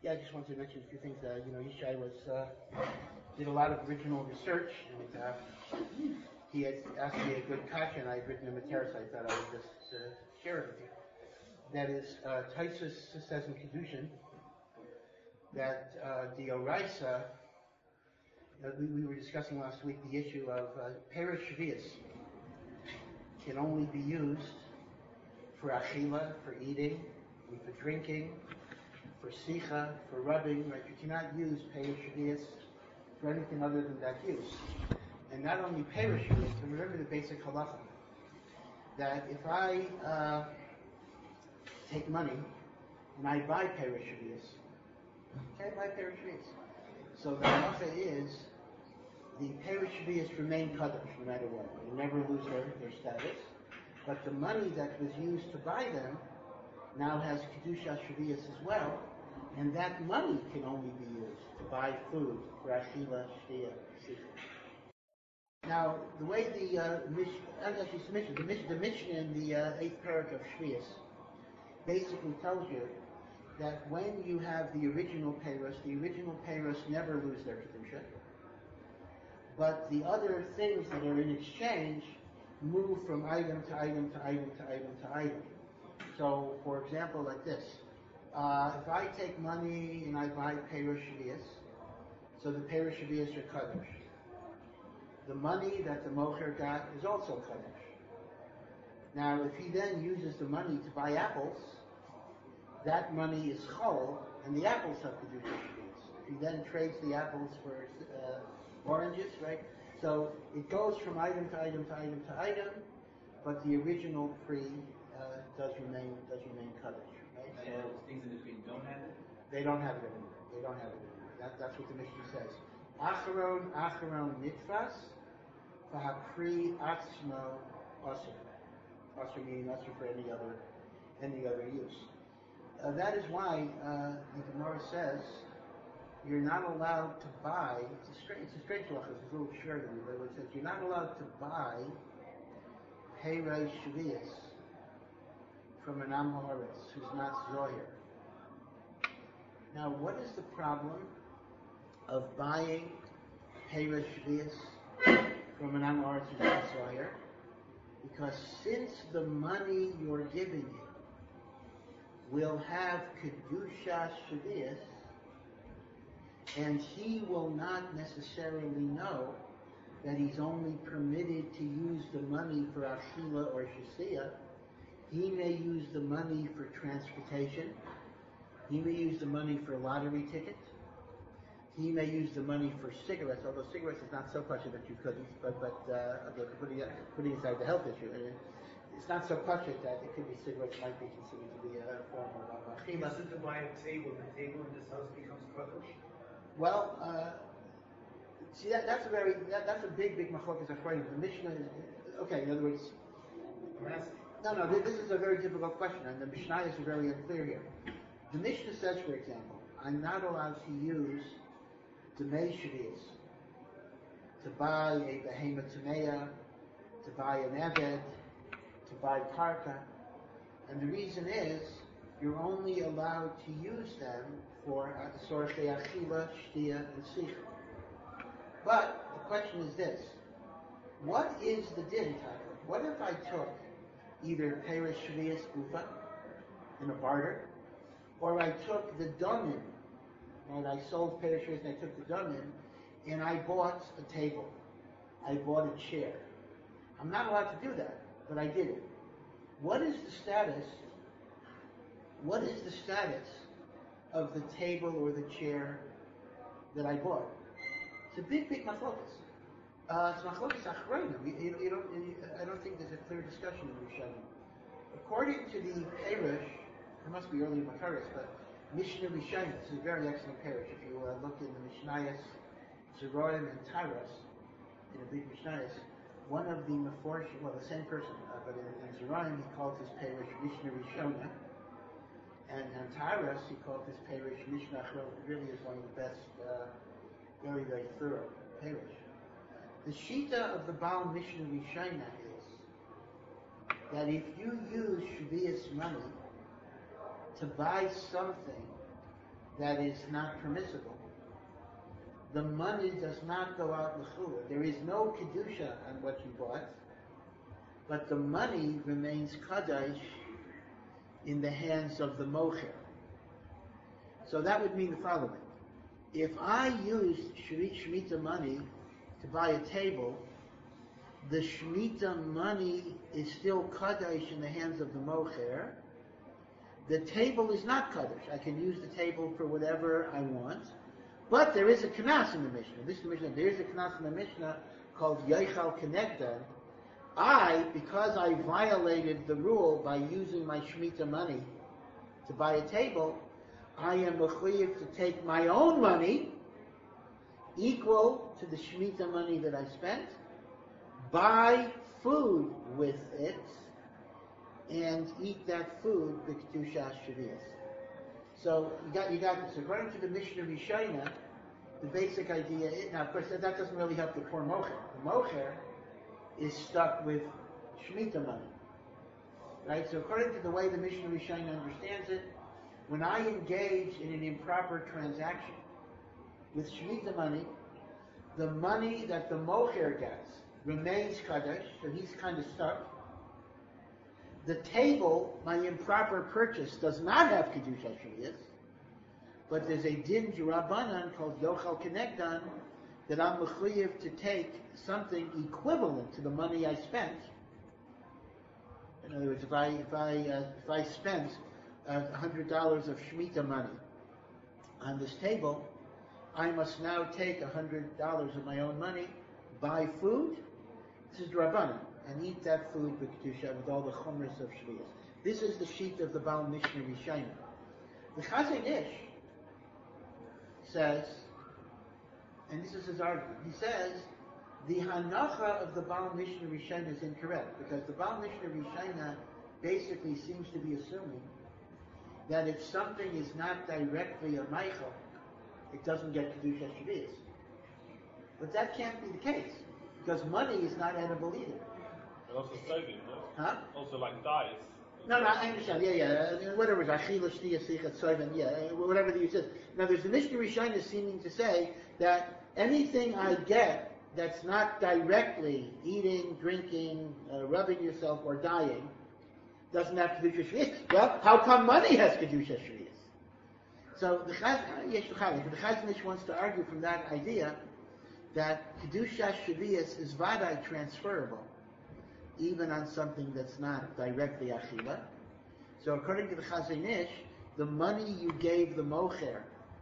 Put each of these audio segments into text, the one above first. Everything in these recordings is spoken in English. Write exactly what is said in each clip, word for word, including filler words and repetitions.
Yeah, I just wanted to mention a few things. Uh, you know, Yishai was uh, did a lot of original research, and uh, he had asked me a good kasha, and I had written him a teretz. I thought I would just uh, share it with you. That is, uh, Taisus says in Kedushin that uh, the Oraisa, uh, we, we were discussing last week the issue of uh, Perish Shvius can only be used for achila, for eating, and for drinking, for sicha, for rubbing, right? You cannot use Perish Shvius for anything other than that use. And not only Perish Shvius, but remember the basic halacha, that if I uh, take money and I buy Perish Shvius, okay, I buy Perish Shvius. So the halacha is the Perish Shvius remain kadosh no matter what. They never lose their, their status. But the money that was used to buy them now has Kedusha Shvius as well, and that money can only be used to buy food for Achila, Shtia, Sikha. Now, the way the uh, Mish, actually, the Mishnah, the Mishnah, the Mishnah in the uh, eighth parak of Shvius basically tells you that when you have the original Peiros, the original Peiros never lose their Kedusha, but the other things that are in exchange move from item to item to item to item to item. So, for example, like this. Uh, if I take money and I buy Peiros Shvius, so the Peiros Shvius are Kadosh. The money that the Mocher got is also Kadosh. Now, if he then uses the money to buy apples, that money is Chol, and the apples have Kedusha Shvius. If he then trades the apples for uh, oranges, right? So it goes from item to item to item to item, but the original pre uh, does remain does remain Kadosh, right? So those things in between don't have it? They don't have it anymore. They don't have it anymore. That, that's what the Mishnah says. Acharon, acharon nitfas, v'hapri atzmo asur. Asur meaning asur for any other, any other use. Uh, that is why uh, the Gemara says you're not allowed to buy, it's a strange, it's a strange halacha, it's a little shorter, but it says you're not allowed to buy Peiros Shvius from an Am Haaretz who's not Zohir. Now, what is the problem of buying Peiros Shvius from an Am Haaretz who's not Zohir? Because since the money you're giving him will have Kedusha Shvius, and he will not necessarily know that he's only permitted to use the money for Achila or Shasiya. He may use the money for transportation. He may use the money for a lottery ticket. He may use the money for cigarettes, although cigarettes is not so much that you couldn't, but, but uh, okay, putting, putting aside the health issue, and it's not so pashut that it could be cigarettes might be considered to be a form of achila. Listen to buy a table. The table in this house becomes kadosh. Well, uh, see that that's a very that, that's a big big machlokas achronim. The Mishnah is okay. In other words, no, no. This is a very difficult question, and the Mishnah is very unclear here. The Mishnah says, for example, I'm not allowed to use Demei Shvius to buy a behemoth tameya, to buy an eved, to buy karka, and the reason is you're only allowed to use them for sorchei achila, shtia, and sicha. But the question is this: what is the din title? What if I took either Peiros Shvius ufa in a barter, or I took the domin, and I sold Peiros Shvius and I took the domin, and I bought a table, I bought a chair. I'm not allowed to do that, but I did it. What is the status? What is the status of the table or the chair that I bought? It's a big, big machlokas. Uh, it's machlokas achronim. You, you, you don't. You, I don't think there's a clear discussion in Rishonim. According to the Peirush, it must be early Makaris, but Mishnah Rishonim. This is a very excellent Peirush. If you uh, look in the Mishnayos, Zeroim and Tyros, in the big Mishnayos, one of the Meforshim, well, the same person, uh, but in, in Zeroim he called his Peirush Mishnah Rishona. And on Tyros, he called this Peirush Mishnah Achron. It really is one of the best, uh, very, very thorough Peirush. The Shita of the Baal Mishnah Rishona is that if you use Shvius money to buy something that is not permissible. The money does not go out l'chula. There is no kedusha on what you bought, but the money remains kadosh in the hands of the mocher. So that would mean the following. If I used Shemitah money to buy a table, the Shemitah money is still kadosh in the hands of the mocher. The table is not kadosh. I can use the table for whatever I want. But there is a knas in the Mishnah. This is the Mishnah. There is a knas in the Mishnah called Yochal Kenegdan. I, because I violated the rule by using my Shemitah money to buy a table, I am mechuyev to take my own money, equal to the Shemitah money that I spent, buy food with it, and eat that food with Kedushas Shavuos. So you got you got this. According to the Mishnah Rishayna, the basic idea is, now of course that, that doesn't really help the poor mocher. The mocher is stuck with Shemitah money. Right? So according to the way the Mishnah Rishayna understands it, when I engage in an improper transaction with Shemitah money, the money that the mocher gets remains kadosh, so he's kind of stuck. The table, my improper purchase, does not have Kedusha Shavuos, but there's a din Rabbanan called Yochal Kenegdan that I'm mechuyev to take something equivalent to the money I spent. In other words, if I if I uh, if I spent uh, one hundred dollars of Shemitah money on this table, I must now take one hundred dollars of my own money, buy food. This is Rabbanan. And eat that food with Kedusha, with all the chumras of Shavuos. This is the sheet of the Baal Mishnah Rishayna. The Chazon Ish says, and this is his argument, he says, the hanacha of the Baal Mishnah Rishayna is incorrect, because the Baal Mishnah Rishayna basically seems to be assuming that if something is not directly a Meichel, it doesn't get Kedusha Shavuos. But that can't be the case, because money is not edible either. And also saving, no? Huh? Also like dice. No, no, I understand. Yeah, yeah. I mean, whatever it is, achila, shtiya, sichat, soivan, yeah, whatever the use is. Now, there's the Mishnah Rishayna seeming to say that anything I get that's not directly eating, drinking, uh, rubbing yourself, or dying doesn't have Kedusha Shavuos. Well, how come money has Kedusha Shavuos? So the Chaz, yes, the Chazon Ish wants to argue from that idea that Kedusha Shavuos is vadai transferable, even on something that's not directly achila. So according to the Chazon Ish, the money you gave the mocher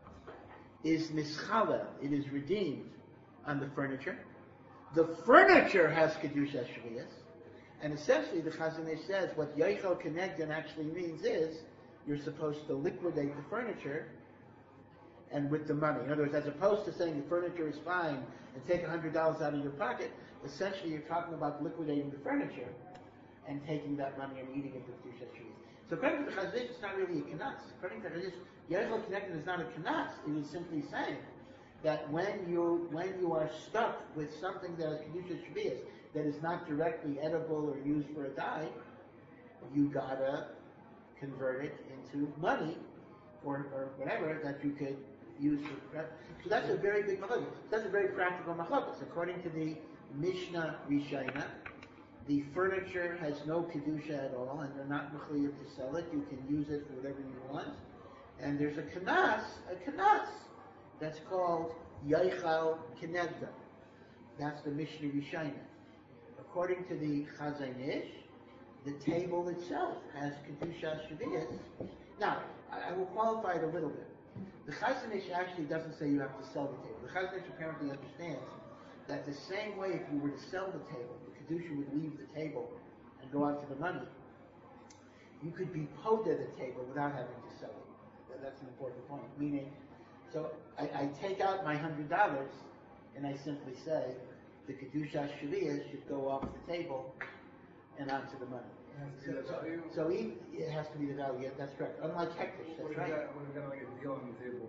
is nischala, it is redeemed on the furniture. The furniture has Kedusha Shavuos, and essentially the Chazon Ish says what Yochal Kenegdan actually means is you're supposed to liquidate the furniture and with the money. In other words, as opposed to saying the furniture is fine and take one hundred dollars out of your pocket, essentially you're talking about liquidating the furniture and taking that money and eating it with Kedusha Shavuos. So according to the Chazon Ish, it's not really a knas. According to the Chazon Ish, Yochal Kenegdan is not a knas. It is simply saying that when you when you are stuck with something that is Kedusha Shavuos that is not directly edible or used for a dye, you gotta convert it into money or, or whatever that you could use for. So that's a very big machlokes. That's a very practical machlokes. According to the Mishnah Rishayna, the furniture has no kedusha at all, and they're not mechuyev to sell it. You can use it for whatever you want. And there's a knas, a knas that's called Yochal Kenegdan. That's the Mishnah Rishayna. According to the Chazon Ish, the table itself has Kedusha Shavuos. Now, I, I will qualify it a little bit. The Chazon Ish actually doesn't say you have to sell the table. The Chazon Ish apparently understands that the same way if you were to sell the table, the Kedusha would leave the table and go on to the money. You could be poda the table without having to sell it. That's an important point. Meaning, so I, I take out my one hundred dollars and I simply say the Kedusha Shavuos should go off the table and onto the money. So, so, so he, it has to be the value. Yeah, that's correct. Unlike hektish, that's right. What if you got like a deal on the table?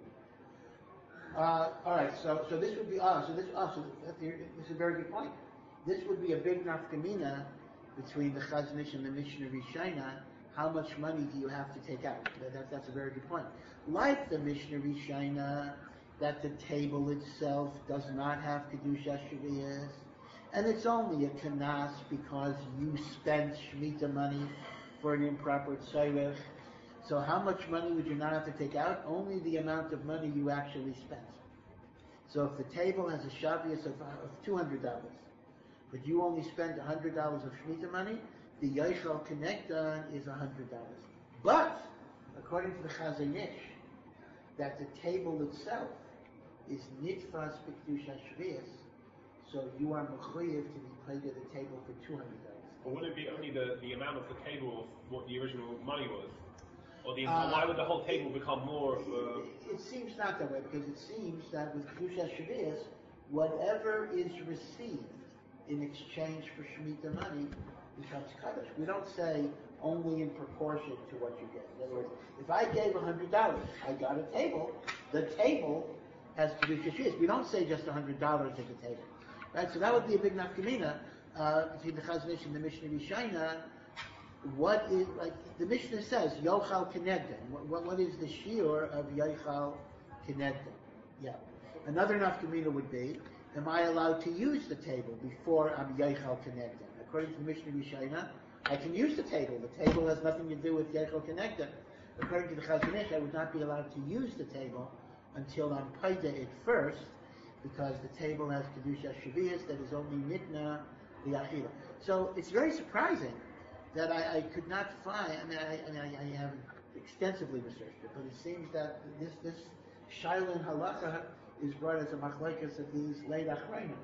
Uh, all right. So, so this would be ah. So this ah. So that's, this is a very good point. This would be a big nafkamina between the Chazon Ish and the Mishnah Rishayna. how much money do you have to take out? That, that, that's a very good point. Like the Mishnah Rishayna, that the table itself does not have Kedusha Shvias, and it's only a kanas because you spent Shemitah money for an improper tzorech. So how much money would you not have to take out? Only the amount of money you actually spent. So if the table has a shavius of, of two hundred dollars, but you only spent one hundred dollars of Shemitah money, the Yochel Kenegdan is one hundred dollars. But, according to the Chazon Ish, that the table itself is nitfas b'kedusha shvius, so you are mechuyev to be paid at the table for two hundred dollars. But wouldn't it be only the, the amount of the table of what the original money was? Or the Uh, why would the whole table become more of a... It, it seems not that way, because it seems that with kedusha shvius, whatever is received in exchange for Shemitah money becomes kaddish. We don't say only in proportion to what you get. In other words, if I gave one hundred dollars, I got a table, the table has kedusha shvius. We don't say just one hundred dollars at the table. Right? So that would be a big nafkamina uh, between the Chazon Ish and the Mishnah Rishayna. What is, like, the Mishnah says, Yochal Kenegdan. What, what, what is the shiur of Yochal Kenegdan? Yeah. Another nafkamina would be, am I allowed to use the table before I'm Yochal Kenegdan? According to the Mishnah Rishayna, I can use the table. The table has nothing to do with Yochal Kenegdan. According to the Chazon Ish, I would not be allowed to use the table until I'm paida it first, because the table has Kedusha Shvius that is only Nitna Li'achila. So it's very surprising that I, I could not find, I mean, I, I, mean I, I haven't extensively researched it, but it seems that this this Shaila Halacha is brought as a machlekes of these Leid Achrayim,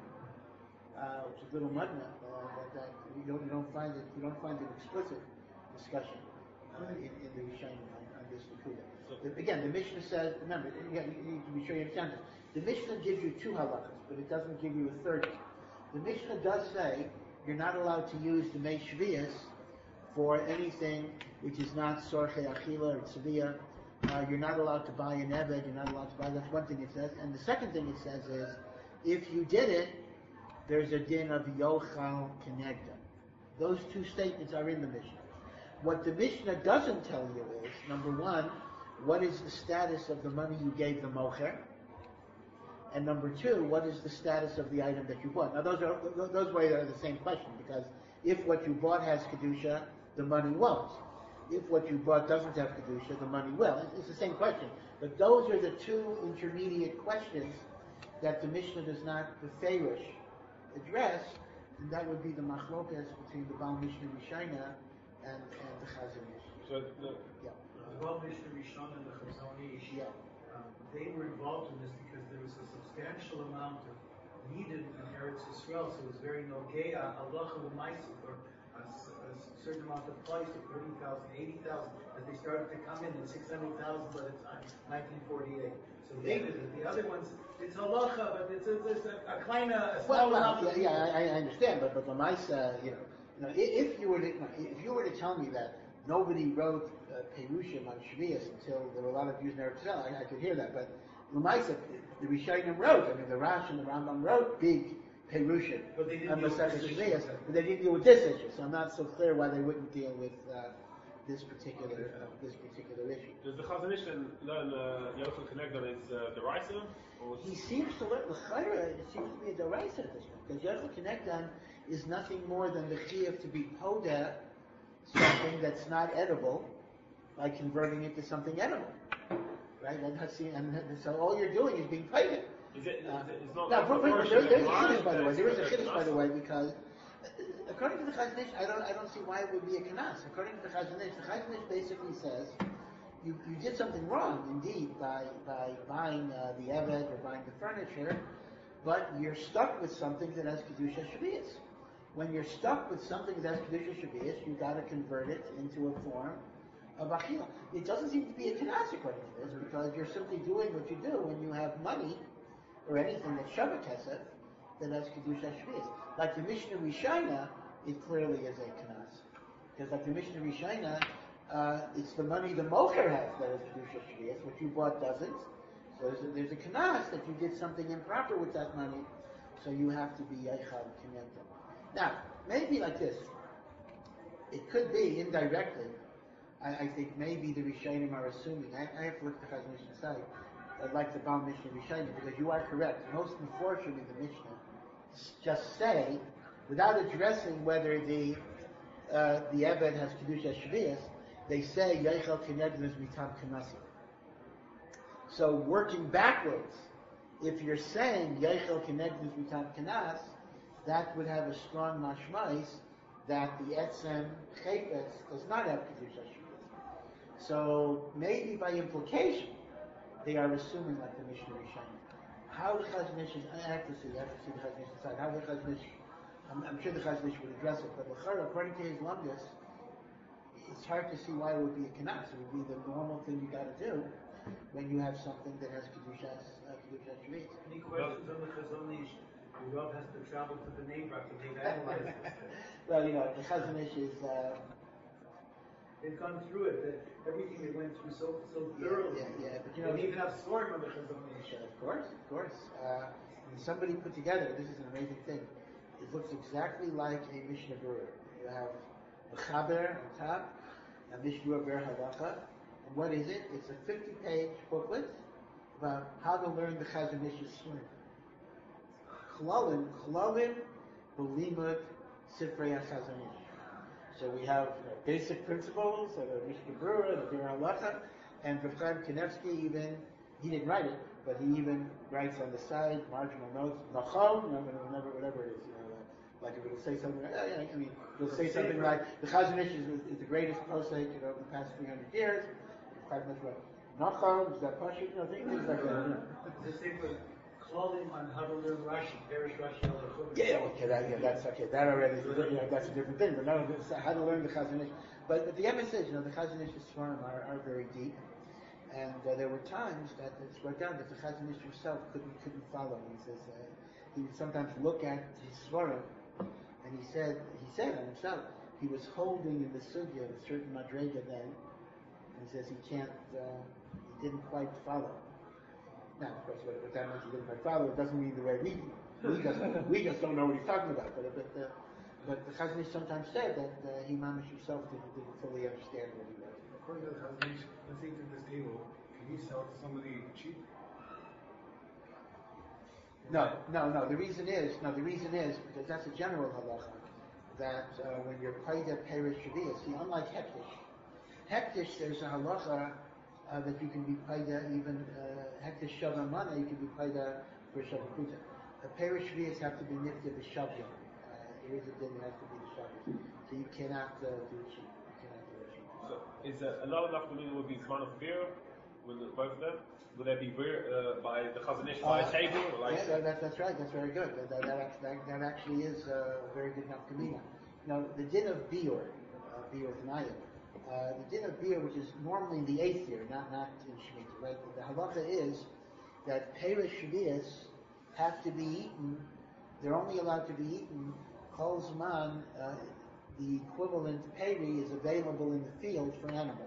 uh, which is a little mudna, uh, that, that you don't you don't find it you don't find an explicit discussion uh, in, in the Rishayim on, on this Nakuda. So again, the Mishnah says, remember, you, you need to be sure you understand this. The Mishnah gives you two halachas, but it doesn't give you a third. The Mishnah does say you're not allowed to use the Mei Shvius for anything which is not Sorche Achila or Tzaviyah. Uh, you're not allowed to buy an Eved, you're not allowed to buy, that's one thing it says. And the second thing it says is, if you did it, there's a din of Yochal Kenegda. Those two statements are in the Mishnah. What the Mishnah doesn't tell you is, number one, what is the status of the money you gave the Mocher? And number two, what is the status of the item that you bought? Now those are those way are the same question, because if what you bought has Kedusha, the money won't. If what you bought doesn't have Kedusha, the money will. It's, it's the same question. But those are the two intermediate questions that the Mishnah does not, the Feirish, address, and that would be the machlokas between the Baal Mishnah Rishayna and, and the Chazon Ish. So the, Yeah. The Baal Mishnah Rishon and the Chazon Ish, Yeah. um, they were involved in this because there was a substantial amount of needed in Eretz Yisrael, so it was very nogea, halacha l'maisa, for a, s- a certain amount of price, of thirty thousand, eighty thousand, that they started to come in at six hundred thousand by the time, nineteen forty-eight. So they did it. The other ones, it's halacha, but it's, it's, it's a, a kleine, a Well, small well, amount of yeah, yeah, I, I understand, but but the Maisa, you know, you know, i- if you were to if you were to tell me that nobody wrote uh, Perushim on Shvius until there were a lot of Jews in Eretz Yisrael, I, I could hear that. But the Maisa, the Rishonim wrote. I mean, the Rash and the Rambam wrote big Perushim But they didn't on deal with Masechet this issue. Shvius, but they didn't deal with this issue. So I'm not so clear why they wouldn't deal with uh, this particular uh, this particular issue. does the Chazon Ish then learn uh, Yochel Kenegdan is uh, the Raisa? Or He seems to learn the Chayra. It seems to be a deraisa at this point, because Yochel Kenegdan is nothing more than the chiyuv to be poda something that's not edible by converting it to something edible, right? And, that's the, and so all you're doing is being paid. Is it, Uh, is it it's not now, not for, for, proportion there, there's a of chiddush, by the way. There is a it's chiddush, by the Knas? way, because uh, according to the Chazon Ish, I don't, I don't see why it would be a kanas. According to the Chazon Ish, the Chazon Ish basically says you, you did something wrong, indeed, by by buying uh, the eved or buying the furniture, but you're stuck with something that has kedusha shvius. When you're stuck with something that has kedusha shvius, you got to convert it into a form of achila. It doesn't seem to be a kanas according to this, because you're simply doing what you do when you have money or anything that's Shabbat Kesef that has Kedusha Shvius. Like the Mishnah Rishayna, it clearly is a Kanas. Because like the Mishnah Rishayna, uh, it's the money the Mocher has that has Kedusha Shvius, what you bought doesn't. So there's a, there's a Kanas that you did something improper with that money, so you have to be Yechal Kinegda. Now, maybe like this. It could be, indirectly, I, I think maybe the Rishonim are assuming. I, I have to look at the Chazon Ish inside. I'd like the Baal Mishnah Rishonim because you are correct. Most unfortunately, the Mishnah just say, without addressing whether the uh, the Eved has Kedusha Shvius, they say Yechel Kenegdus Mitam Kanasa. So working backwards, if you're saying Yechel Kenegdus Mitam Kanas, that would have a strong mashmais that the Etzem Chepes does not have Kedusha Shvius. So maybe by implication, they are assuming like the Mishnah Rishonim. How the Chazon Ish is, I have to see, I have to see the Chazon Ish inside. How the Chazon Ish, I'm, I'm sure the Chazon Ish would address it, but according to his lumdus, it's hard to see why it would be a kanas. It would be the normal thing you got to do when you have something that has kedushas, uh, kedushas shvius. Any questions on the Chazon Ish? The Rav has to travel to the Neighbor to get analyzed. Well, you know, the Chazon Ish is. Uh, They've gone through it. That everything they went through so so thoroughly. Yeah, yeah, yeah. But you know, they even have scoring on the Chazon Ish. Of course, of course. Uh, and somebody put together. This is an amazing thing. It looks exactly like a Mishnah Berurah. You have a Chaber on top, a Mishnah Berurah Halacha, and what is it? It's a fifty-page booklet about how to learn the Chazon Ish's swim. Chlalin, Chlalin, Belimud, Sifrei HaChazon Ish. So we have you know, basic principles of the Mishnah Berurah, the Berurah Halacha, and Rav Chaim Kanevsky even, he didn't write it, but he even writes on the side, marginal notes, Nachon, you know, whatever, whatever it is, you know, like, like if it'll say something, like, yeah, I mean, it'll say something like, the Chazon Ish is, is the greatest posek, you know, of the past three hundred years, it's quite much about Nachon, is that Pashut, you know, things like that, you know. The same with clothing on how to learn Rashi, Perish Rashi. Yeah, okay, that, yeah, that's okay. That already, you know, that's a different thing. But no, this, how to learn the Chazon Ish. But, but the emphasis is, you know, the Chazon Ish's Svarim are, are very deep, and uh, there were times that it's worked out that the Chazon Ish himself couldn't couldn't follow. He says uh, he would sometimes look at his Svarim, and he said he said on himself he was holding in the sugya a certain madrega then, and he says he can't, uh, he didn't quite follow. Now, of course, what, what that means he didn't quite follow, it doesn't mean the way we we just we just don't know what he's talking about. But but uh, but the Chazon Ish sometimes said that uh, he mamish himself didn't, didn't fully understand what he was. According to the Chazon Ish, let's say to this table, can you sell to somebody cheap? No, no, no. The reason is no. The reason is because that's a general halacha that uh, when you're paid a perish shvius, see, unlike hektish, hektish there's a halacha uh, that you can be paid even uh, hektish shavah mana, you can be paid for shavakuta. A perish shvius have to be nifted the shavah. There is a din that has to be the shavah, so you cannot uh, do it cheap. You cannot do it cheap. So is uh, a lot enough to mean would be Zman of beer with the, both of them? Would that be beer uh, by the Chazon Ish by Uh, a table? Or like yeah, that, that's right. That's very good. That, that, that, act- that, that actually is uh, a very good nafkamina. Now, the din of biur, uh, biur tnayim, uh, the din of biur, which is normally in the eighth year, not not in shemitah, right? The halacha is that perish shvius have to be eaten. They're only allowed to be eaten kol zman. Uh, the equivalent peri is available in the field for animals.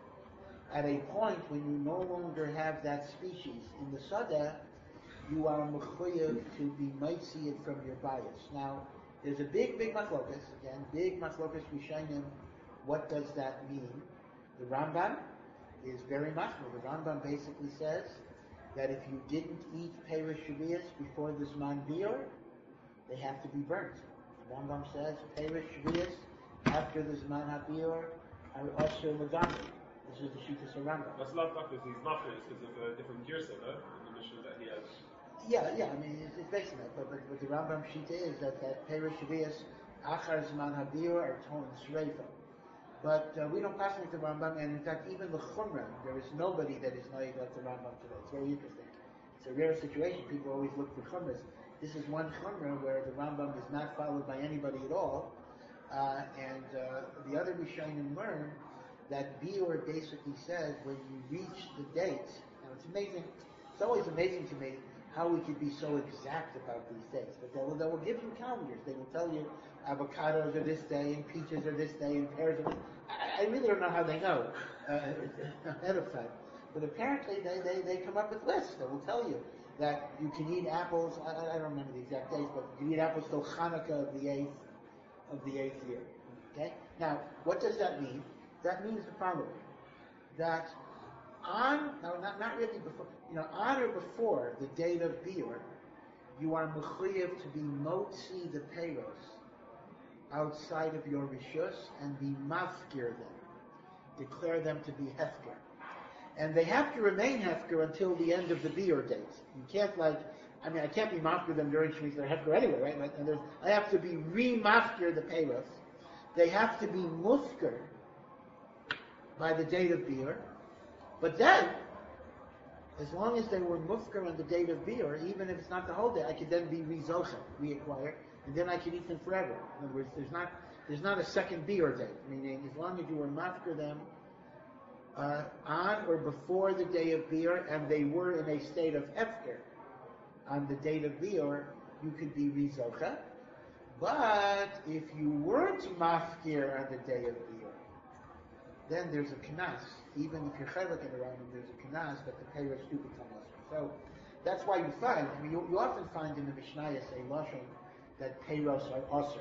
At a point when you no longer have that species in the sada, you are mechuyev to be mitzi it from your bias. Now, there's a big, big machlokas, again, big machlokas rishonim. What does that mean? The Rambam is very machmir. The Rambam basically says that if you didn't eat perish shvius before the zman biur, they have to be burnt. The Rambam says perish shvius after the zman habiur are usher legamri. This is the Shittas of Rambam. that's not like this. He's not this because of a different girsa, no? In the mission that he has. Yeah, yeah, I mean, it's, it's based on that, but, but, but the Rambam Shita is that, that Perish Shavias, Achar Zman Habir are torn Sreifa. But uh, we don't pass like the Rambam, and in fact, even the Chumrah, there is nobody that is naive like the Rambam today. It's very interesting. It's a rare situation. People always look for Chumras. This is one Chumrah where the Rambam is not followed by anybody at all, uh, and uh, the other Rishonim learn that Biur basically says when you reach the date, now it's amazing, it's always amazing to me how we could be so exact about these dates. But they will, they will give you calendars. They will tell you avocados are this day, and peaches are this day, and pears are this. I, I really don't know how they know uh, ahead of time. But apparently they, they, they come up with lists that will tell you that you can eat apples, I, I don't remember the exact dates, but you can eat apples till Hanukkah of the eighth, of the eighth year. Okay? Now, what does that mean? that means the following: that on, no, not, not really before, you know, on or before the date of Biur, you are mechuyev to be motzi the peiros outside of your rishus and be mafkir them, declare them to be hefker. And they have to remain hefker until the end of the Biur date. You can't like, I mean, I can't be mafkir them during Shemitah, they're hefker anyway, right? Like, and there's, I have to be re-mafkir the peiros. They have to be mufker by the date of Biur. But then, as long as they were mufker on the date of Biur, even if it's not the whole day, I could then be rezocha, reacquire, and then I could eat them forever. In other words, there's not there's not a second Biur date, meaning as long as you were mafker them uh, on or before the day of Biur, and they were in a state of hefker on the date of Biur, you could be rezocha. But if you weren't mafkir on the day of Biur, then there's a knas. Even if you're chaylik in the Rambam, there's a knas that the peiros do become usher. So that's why you find, I mean, you, you often find in the Mishnayos a lashon that peiros are usher.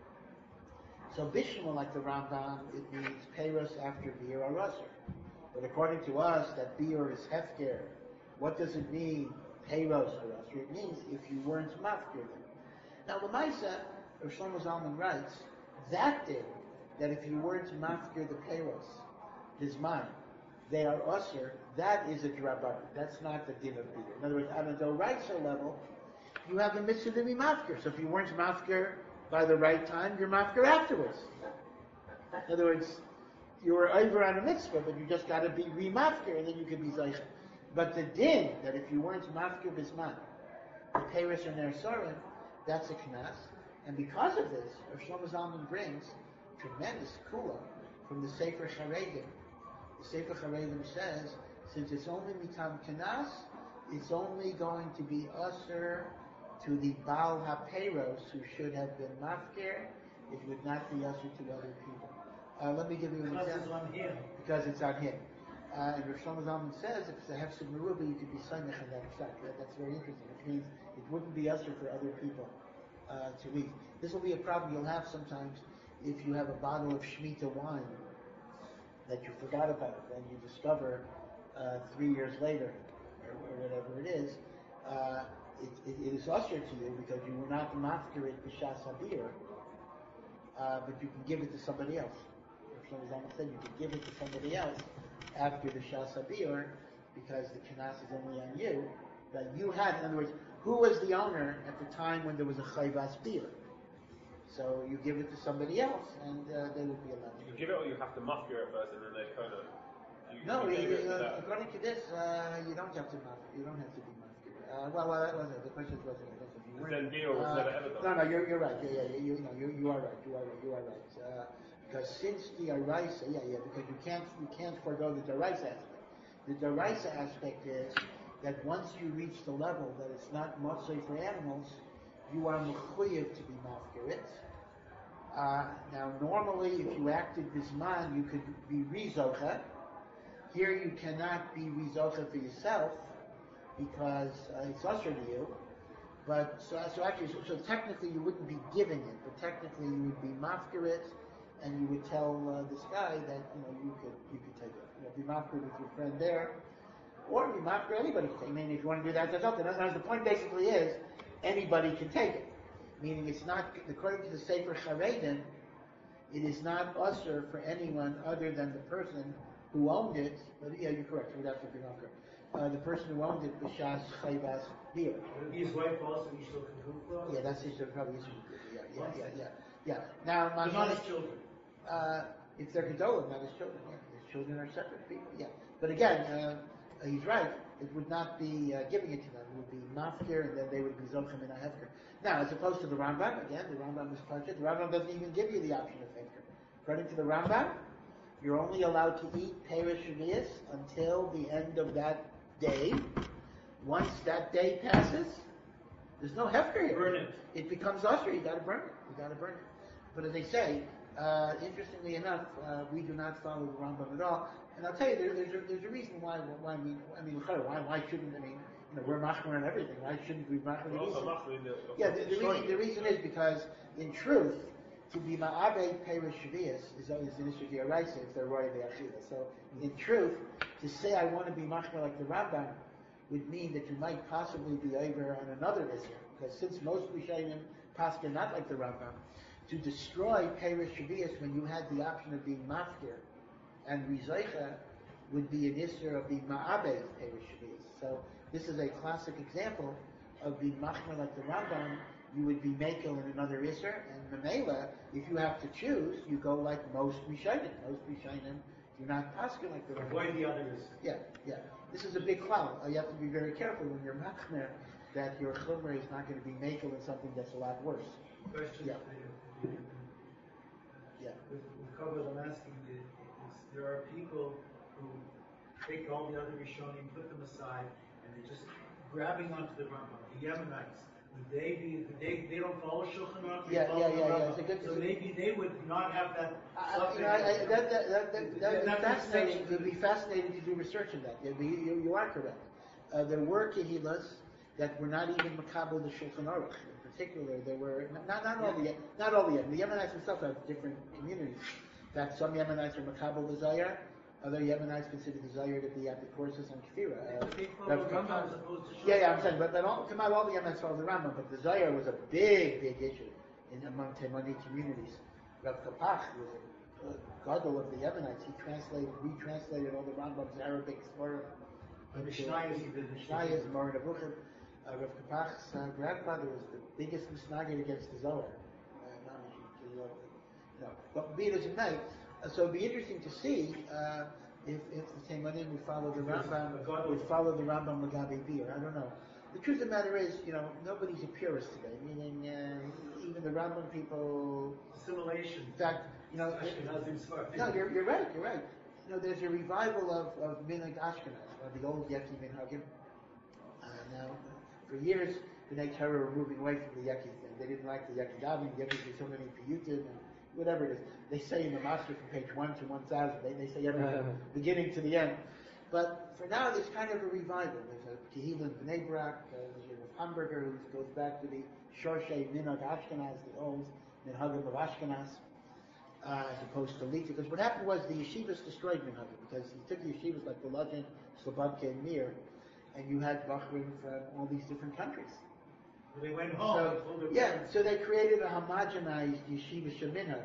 So bishma, like the Rambam, it means peiros after Biur are usher. But according to us, that Biur is hefker. What does it mean? Peiros are usher. It means if you weren't mafkir them. Now the Maisa, Rav Shlomo Zalman writes, that day, that if you weren't mafkir the peiros, this mine, they are usher, that is a drabban. That's not the din of Biur. In other words, on a doraisa level, you have a mitzvah to be mafkir. So if you weren't mafkir by the right time, you're mafkir afterwards. In other words, you were over on a mitzvah, but you just got to be re-mafkir, and then you can be zaycha. But the din, that if you weren't mafkir bisman, the peiros are ner sorim, that's a knas. And because of this, Rav Shlomo Zalman brings tremendous kula from the Sefer Charedim. The Sefer Charedim says, since it's only mitam knas, it's only going to be usher to the Baal HaPeiros who should have been mafkir. It would not be usher to other people. Uh, let me give you an Because example. it's on him. Because it's on him. Uh, and Rav Shlomo Zalman says, if it's a hefsed meruba, you could be samech in that effect. That, that's very interesting. Which means it wouldn't be usher for other people uh, to eat. This will be a problem you'll have sometimes if you have a bottle of Shemitah wine that you forgot about and you discover uh, three years later, or, or whatever it is, uh, it, it, it is usher to you because you were not mafkir it b'shas habir, uh, but you can give it to somebody else. If someone said you can give it to somebody else after the shas habir because the knas is only on you, that you had, in other words, who was the owner at the time when there was a chayvas bir? So you give it to somebody else, and uh, they would be allowed to. You give it, or you have to mafkir it first, and then they kind of. You, No, you you, give it uh, that. according to this, uh, you don't have to mafkir. You don't have to be mafkir. Uh, well, well, that wasn't the question. Was it? You weren't- Then Biur was uh, never ever done. No, no, you're, you're right. Yeah, yeah, yeah, you, no, you, you are right. You are right. You are right. Uh, because since the araisa, yeah, yeah, because you can't, you can't forego the daraisa aspect. The daraisa aspect is that once you reach the level that it's not motzei for animals, you are mechuyev to be mafkir it. Uh, now, normally, if you acted bisman, you could be rizocha. Here, you cannot be rizocha for yourself because uh, it's usher to you. But so, so actually, so, so technically, you wouldn't be giving it, but technically, you would be mafkir it, and you would tell uh, this guy that you know you could you could take it. You know, be mafkir with your friend there, or be mafkir anybody can take it. I mean, if you want to do that, that's up to them. The point basically is anybody can take it. Meaning it's not, according to the Sefer Charedim, it is not usher for anyone other than the person who owned it. But yeah, you're correct. It would have to be mafkir. Uh, the person who owned it, b'shas chayvas bir. Would his wife also Ishlo Kedukla? Yeah, that's his probably issue. Yeah, yeah, yeah, yeah, yeah. Now, my But not his children. Uh, if they're gedolim, not his children. Yeah, his children are separate people. Yeah, but again, uh, he's right. It would not be uh, giving it to them. It would be mafkir, and then they would be zochem in a hefker. Now, as opposed to the Rambam, again, the Rambam is punching. The Rambam doesn't even give you the option of hefker. According to the Rambam, you're only allowed to eat perish shvius until the end of that day. Once that day passes, there's no hefker here. Burn it. It becomes usher. You got to burn it. You got to burn it. But as they say, uh, interestingly enough, uh, we do not follow the Rambam at all. And I'll tell you, there, there's, a, there's a reason why. Why we, I mean, why, why shouldn't I mean, you know, we're machmer and everything. Why shouldn't we machmer? Also, mafkir in the. Yeah, the, the reason the reason is because in truth, to be ma'abe perish shvius is always an issue d'oraisa if they're roy be'achila. So in truth, to say I want to be machmer like the Rambam would mean that you might possibly be over on another issue, because since most Rishonim paskin not like the Rambam, to destroy perish shvius when you had the option of being mafkir and rizaycha would be an issue of being ma'abe perish shvius. So this is a classic example of being machmer like the Rambam. You would be makel in another isser, and memela, if you have to choose, you go like most Rishonim. Most Rishonim, you're not paskin like the Rambam. Avoid the other issue. Yeah, yeah. This is a big cloud. Uh, you have to be very careful when you're machmer that your chumrah is not going to be makel in something that's a lot worse. Question. Yeah. Yeah. With, with Kavod, I'm asking, is, is there are people who take all the other Rishonim, put them aside, and they're just grabbing onto the Rambam, the Yemenites. Would they be, they, they don't follow Shulchan Aruch, they Yeah, follow yeah, the yeah, yeah. Rambam. It's a good- So it's a- maybe they would not have that I, you suffix. know, I, I, that, that, that, that, that would be That's fascinating. exception. It would be fascinating to do research on that. You'd be- You, you are correct. Uh, there were kehilas that were not even makabel the Shulchan Aruch. In particular, there were not not all the not all the the Yemenites themselves have different communities. That some Yemenites are makabel the Zayar, other Yemenites consider the Zayar to be at the courses on Kfira. Uh, But they follow Rav the Rambam Kapach- as opposed to Shulchan Yeah, yeah, I'm Aruch. saying, but, but all, come out, all the Yemenites follow the Rambam, but the Zayar was a big, big issue in among Temani communities. Rav Kapach was a, a gadol of the Yemenites. He translated, retranslated all the Rambam's Arabic Sforim. The Mishnayos he did. Mishnayos, Moreh Nevuchim. Uh, Rav Kapach's uh, grandfather was the biggest misnagid against the Zohar. Uh, Mamish, you know, but be it as it may, uh, so it'd be interesting to see uh, if, if the Teimanim would follow the Rambam, would follow the Rambam Magabi Bir. I don't know. The truth of the matter is, you know, nobody's a purist today. Meaning, uh, even the Rambam people. Assimilation. In fact, you know, Ashkenazim Sfardim. no, you're, you're right. You're right. You know, there's a revival of of Minhag Ashkenaz, or the old Yeki Minhagim. Uh, now, for years, the Bnei Torah were moving away from the Yeki thing. They didn't like the Yeki Davin. Yeki did so many piyutim and whatever it is. They say in the Master from page one to one thousand. They they say everything, beginning to the end. But for now, there's kind of a revival. There's a Kehillah in Bnei Brak. Uh, there's a Hamburger who goes back to the Shorshe Minhag Ashkenaz, the old Minhagim of Ashkenaz. Uh, as opposed to Lita, because what happened was the yeshivas destroyed Minhagim, because he took the yeshivas like Bologna, Slobodka, and Mir, and you had Bachrim from all these different countries. They went home. So, they told their yeah, parents. so they created a homogenized yeshiva sheminhag,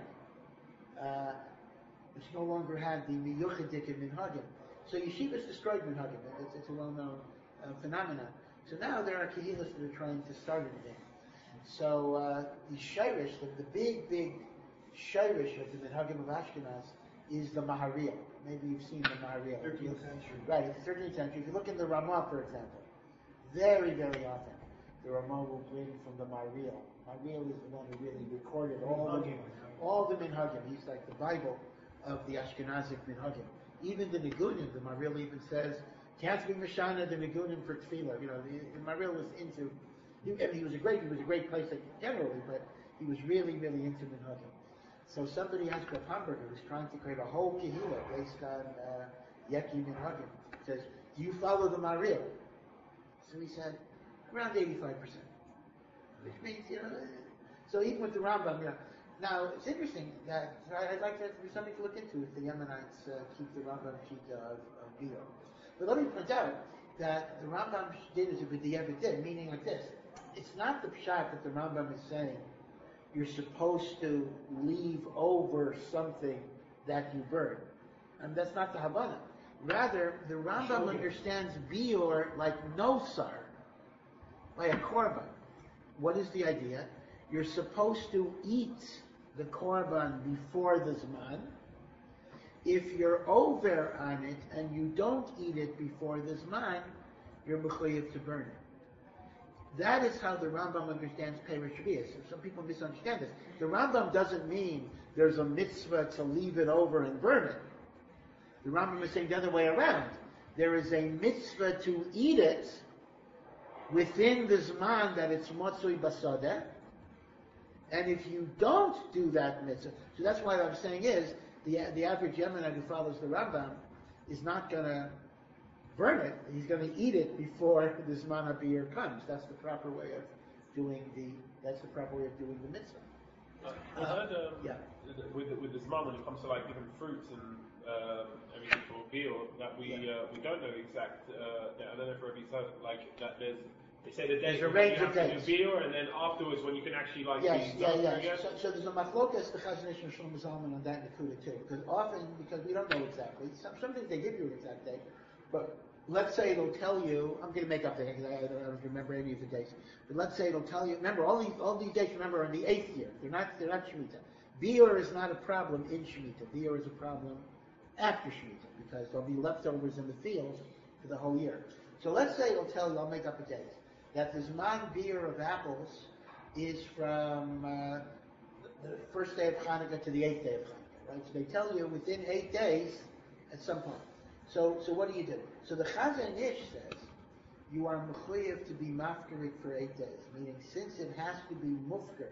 uh, which no longer had the miyuchadik in Minhagim. So yeshivas destroyed Minhagim. It's, it's a well-known uh, phenomenon. So now there are kehillas that are trying to start it again. So uh, the shirish, the, the big, big shirish of the Minhagim of Ashkenaz is the Maharil. Maybe you've seen the Maharil. thirteenth century. Right, it's the thirteenth century. If you look in the Ramah, for example, very, very often, the Ramah will bring from the Maharil. Maharil is the one who really recorded all the, Minhagim. all the Minhagim. He's like the Bible of the Ashkenazic Minhagim. Even the Nigunim, the Maharil even says, can't be Mishana the Nigunim for Tefillah. You know, the, the Maharil was into, he, I mean, he was a great, he was a great place generally, but he was really, really into Minhagim. So somebody asked Rav Hamburger, who's trying to create a whole kehillah based on uh, Yeki Minhagim, says, do you follow the Maharil? So he said, around eighty-five percent. Which means, you know, so even with the Rambam, you know. Now, it's interesting that, so I, I'd like that to be something to look into if the Yemenites uh, keep the Rambam Shita of, of Bio. But let me point out that the Rambam did as a b'diavad did, meaning like this. It's not the pshat that the Rambam is saying, you're supposed to leave over something that you burn. And that's not the Havana. Rather, the Rambam understands Bior like Nosar, by a korban. What is the idea? You're supposed to eat the korban before the Zman. If you're over on it and you don't eat it before the Zman, you're mechuyev to burn it. That is how the Rambam understands Perish Shvius. Some people misunderstand this. The Rambam doesn't mean there's a mitzvah to leave it over and burn it. The Rambam is saying the other way around. There is a mitzvah to eat it within the Zman that it's Motzui Basadeh. And if you don't do that mitzvah, so that's why what I'm saying is, the the average Yemenite who follows the Rambam is not going to burn it. He's going to eat it before the Zman HaBir comes. That's the proper way of doing the. That's the proper way of doing the mitzvah. I heard um, yeah. with the- with the Zman when it comes to like different fruits and um, everything for beer that we Yeah. uh, we don't know the exact. Uh, I don't know if everybody's heard like that. There's they say the day There's a when range you of have to days. do beer, and then afterwards when you can actually like Yes, be yeah, drunk yeah. again. So, so there's a machlokas, the Chazon Ish and Shlomo Zalman on that Nakuda too. Because often, because we don't know exactly, some, sometimes they give you an exact date, but let's say it'll tell you, I'm going to make up the because I, I don't remember any of the dates, but let's say it'll tell you, remember, all these all these dates, remember, are in the eighth year. They're not, they're not Shemitah. Beer is not a problem in Shemitah. Beer is a problem after Shemitah, because there'll be leftovers in the field for the whole year. So let's say it'll tell you, I'll make up a date, that the Zman beer of apples is from uh, the first day of Hanukkah to the eighth day of Hanukkah, right? So they tell you within eight days at some point. So, so what do you do? So the Chazon Ish says you are mechuyev to be mafkarit for eight days, meaning since it has to be mufkar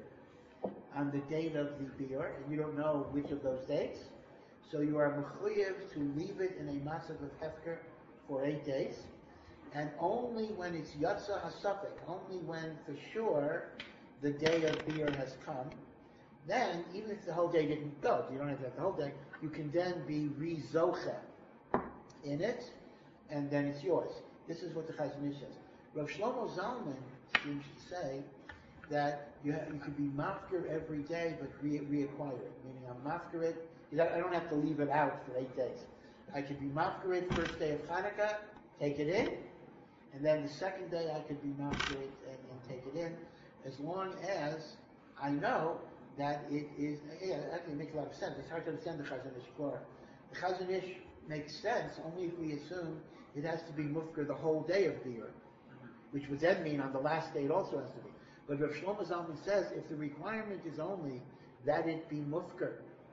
on the date of the beer, and you don't know which of those dates, so you are mechuyev to leave it in a masav of hefker for eight days, and only when it's yatsa hasafek, only when for sure the day of beer has come, then even if the whole day didn't go, you don't have to have the whole day, you can then be rizoche in it, and then it's yours. This is what the Chazon Ish says. Rav Shlomo Zalman seems to say that you have, you could be mafkir every day, but re- reacquire it. Meaning, I'm mafkir it. I don't have to leave it out for eight days. I could be mafkir it first day of Hanukkah, take it in, and then the second day I could be mafkir it and, and take it in, as long as I know that it is. Yeah, actually, it makes a lot of sense. It's hard to understand the Chazon Ish for. The Chazon Ish makes sense only if we assume it has to be mufkar the whole day of beer, which would then mean on the last day it also has to be. But Rav Shlomo Zalman says if the requirement is only that it be mufkar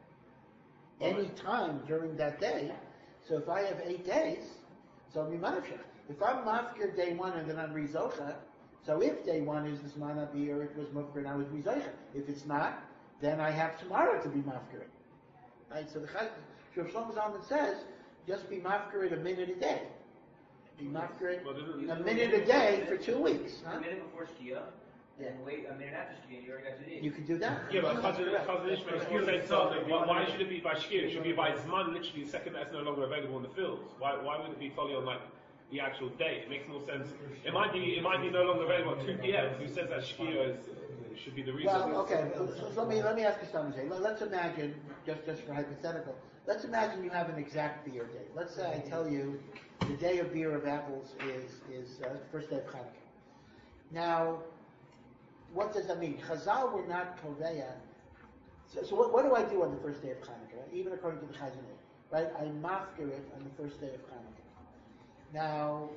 any time during that day, so if I have eight days, so I'll be mafkar. If I'm mafkar day one and then I'm rizocha, so if day one is the Zman beer, it was mufkar and I was rizocha. If it's not, then I have tomorrow to be mafkar. Right? So the Chaz, Rav Shlomo Zalman says just be mafkar a minute a day. Be mafkar a minute a day for two weeks. Huh? A minute before Shkia, Yeah. and wait a minute after Shkia, you already got two days. You can do that. Yeah, but Chazon Ish makes more sense. Like, why, why should it be by shkir? It should be by zman, literally the second that's no longer available in the fields. Why why would it be totally on like the actual date? It makes more sense. It might be it might be no longer available at two p.m. Who says that shkir is should be the reason? Well, okay. So, so let me let me ask you something. Let, let's imagine, just just for hypothetical, let's imagine you have an exact beer date. Let's say I tell you the day of beer of apples is is uh, first day of Hanukkah. Now, what does that mean? Chazal were not koveya. So, so what, what do I do on the first day of Hanukkah? Right? Even according to the Chazon Ish, right? I mafkir it on the first day of Hanukkah. Now,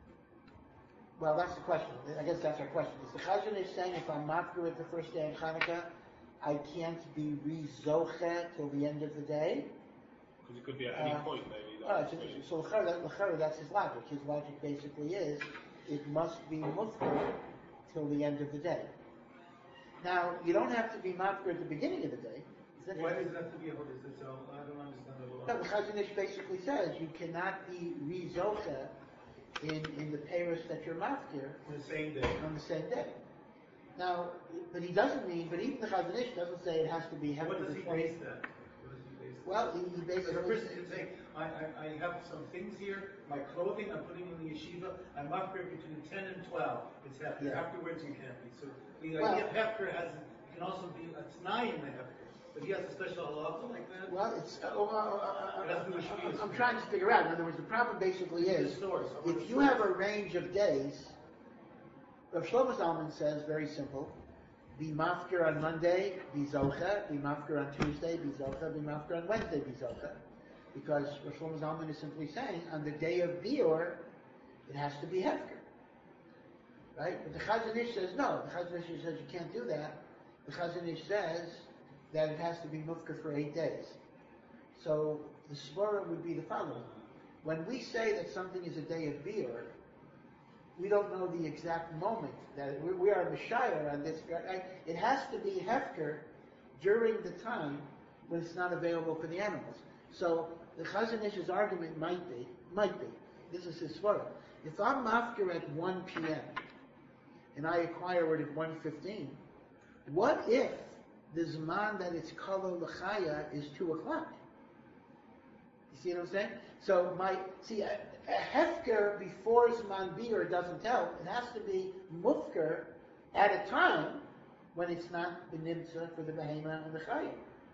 well, that's the question. I guess that's our question. Is the Chazon Ish saying if I'm mafkir it the first day of Hanukkah, I can't be rizoche till the end of the day? Because it could be at any Uh, point, maybe. All right, so, so l'chara, l'chara, that's his logic. His logic basically is it must be mufkir till the end of the day. Now, you don't have to be mafkir at the beginning of the day. Is Why does it have to be a hodis? So I don't understand the law. No, the Chazon Ish basically says you cannot be rizocha in, in the Paris that you're mafkir On the same day. on the same day. Now, but he doesn't mean, but even the Chazon Ish doesn't say it has to be What hefker does he before. base that? What does he base that? Well, he, he So the basically person can say, I, I, I have some things here, my clothing, I'm putting in the yeshiva, I'm mafkir between ten and twelve. It's hefker. Yeah. Afterwards, you can't be. So the Well- idea of hefker has, it can also be a t'nai in the hefker. But he has a special halacha like that? Well, it's. Uh, uh, uh, It has to do with uh, shvius. I'm trying to figure out. In other words, the problem basically It's is the source. I want if the you source. have a range of days. Rav Shlomo Zalman says very simple: be mafkir on Monday, be zocha; be mafkir on Tuesday, be zocha; be mafkir on Wednesday, be zocha. Because Rav Shlomo Zalman is simply saying on the day of biur, it has to be hefker, right? But the Chazon Ish says no. The Chazon Ish says you can't do that. The Chazon Ish says that it has to be mufkar for eight days. So the svara would be the following: when we say that something is a day of biur, we don't know the exact moment that we, we are mishayir on this. Right? It has to be hefker during the time when it's not available for the animals. So the Chazon Ish's argument might be, might be, this is his svara. If I'm mafkir at one p.m. and I acquire it at one fifteen, what if the Zman that it's Kala L'chaya is two o'clock. You see what I'm saying? So my, see, a, a Hefker before Zman Biur doesn't help. It has to be Mufker at a time when it's not Benimtza for the Behema and the Chaya.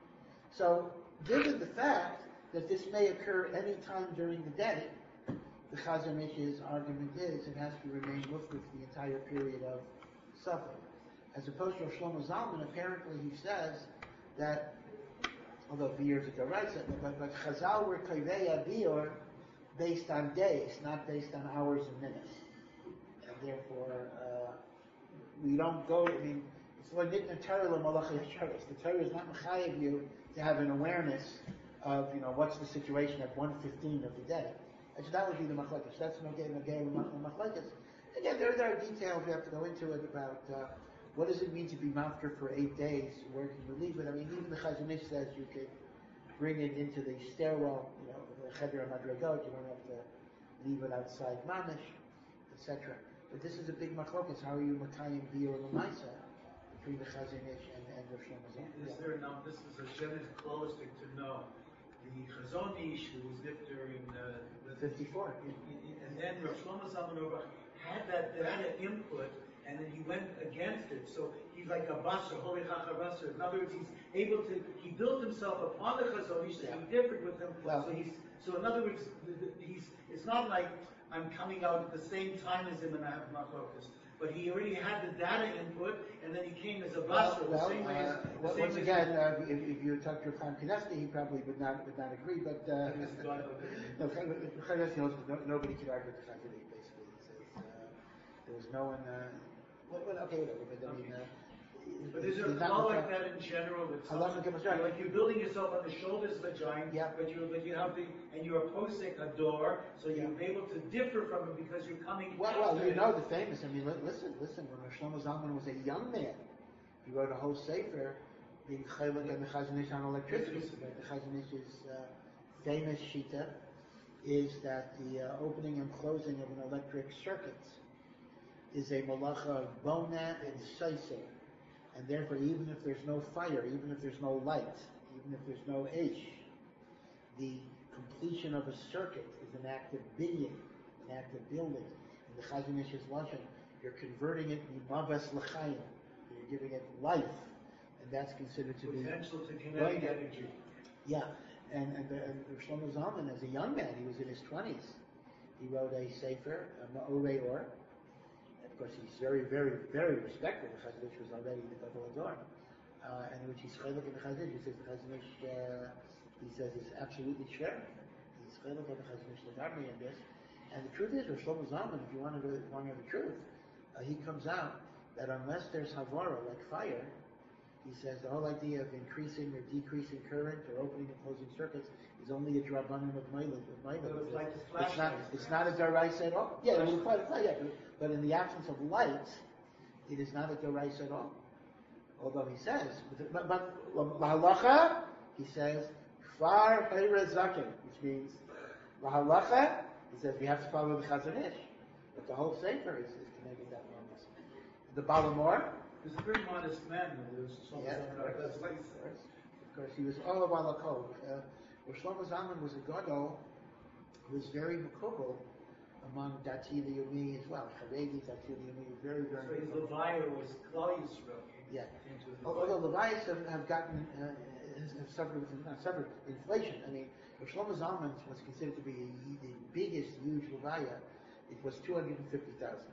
So, given the fact that this may occur any time during the day, the Chazon Ish's argument is it has to remain Mufker for the entire period of suffering. As opposed to Shlomo Zalman, apparently he says that, although Biur is a Daraisa, but, but Chazal were Kaiveya Biur based on days, not based on hours and minutes. And therefore, uh, we don't go, I mean, it's like Nitna Torah Malachi Hasharis. The Torah is not Mechayev you to have an awareness of, you know, what's the situation at one fifteen of the day. And so that would be the Machlekes. That's no game, no game, Machlekes. Again, there, there are details we have to go into it about uh, what does it mean to be mafker for eight days, where can you leave it? I mean, even the Chazon Ish says you could bring it into the stairwell, you know, the Cheder Madragot, you don't have to leave it outside Mamish, et cetera. But this is a big machlokes. How are you Makayim Biur L'maisa between the Chazon Ish and, and Rosh Hashanah? Is there now, this is a Shemet Klolistic to know, the Chazon Ish who was Nifter in uh, fifty-four. And then Rav Shlomo Zalman Auerbach had that, that input, and then he went against it. So he's like a basar, holy chacha basar. In other words, he's able to, he built himself upon the Chazon Ish, Yeah. so he differed with him. Well, so he's, so in other words, he's, it's not like I'm coming out at the same time as him and I have machlokas. But he already had the data input, and then he came as a basar, Well, the same way uh, as, the well, same once way again, uh, if, if you talk to Chaim Kanevsky, he probably would not would not agree. But uh, no, Chaim Kanevsky knows that no, nobody could argue with the Chazon Ish. Basically, he says uh, there was no one. Uh, well, well, okay, whatever. But I mean, uh, But is there he's a not law like Mechal- that in general? That Halacha some- K'masrach. like you're building yourself on the shoulders of a giant, Yeah. but you but you have the and you're opposing a door, so you're Yeah. able to differ from it because you're coming. Well, well, after you it. know the famous. I mean, li- listen, listen. When Rosh Shlomo Zalman was a young man, he wrote a whole sefer being chaylik and the Chazon Ish on electricity. Right? The Chazon Ish's uh, famous shita is that the uh, opening and closing of an electric circuit is a malacha of bona and saiseh. And therefore, even if there's no fire, even if there's no light, even if there's no ish, the completion of a circuit is an act of binyan, an act of building. In the Chazon Ish's lashon, you're converting it mimaves l'chaim. You're giving it life, and that's considered to be Potential to kinetic Right. energy. yeah. And and, the, and Shlomo Zalman, as a young man, he was in his twenties. He wrote a sefer, a Ma'orei Or. Of course, he's very, very, very respected. The Chazon Ish was already the Gadol Ador, uh, and which he's chaylik in the Chazon Ish. He says the Chazon Ish, uh, he says is absolutely shver. He's chaylik in the Chazon Ish Legamri in this. And the truth is, with Shlomo Zalman, if you want to want to know the truth, uh, he comes out that unless there's havara like fire, he says the whole idea of increasing or decreasing current or opening and closing circuits is only a drabanan of Mailah. It was like the It's not. flashlights. It's not a daraisa at all. Yeah, it would apply to fire. Yeah, but, but in the absence of light, it is not a daraisa at all. Although he says, but but lahalacha, he says far hayra zaken, which means lahalacha. He says we have to follow the Chazon Ish, but the whole sefer is, is connected that one. The Balamor. He was a very modest man. There was Shlomo Yeah, Zalman of Auerbach. course, of course. Of course, he was all of Alakol. Uh, well, Shlomo Zalman was a gadol who was very makubal among Dati Liyumi as well. Charedi, Dati Liyumi, very, So very his makubal. Leviah was Klal Yisrael. Yeah. Into his Although Levites have, have gotten, uh, have suffered, with- not suffered inflation. I mean, if Shlomo Zalman was considered to be the biggest, huge Leviah, it was two hundred fifty thousand.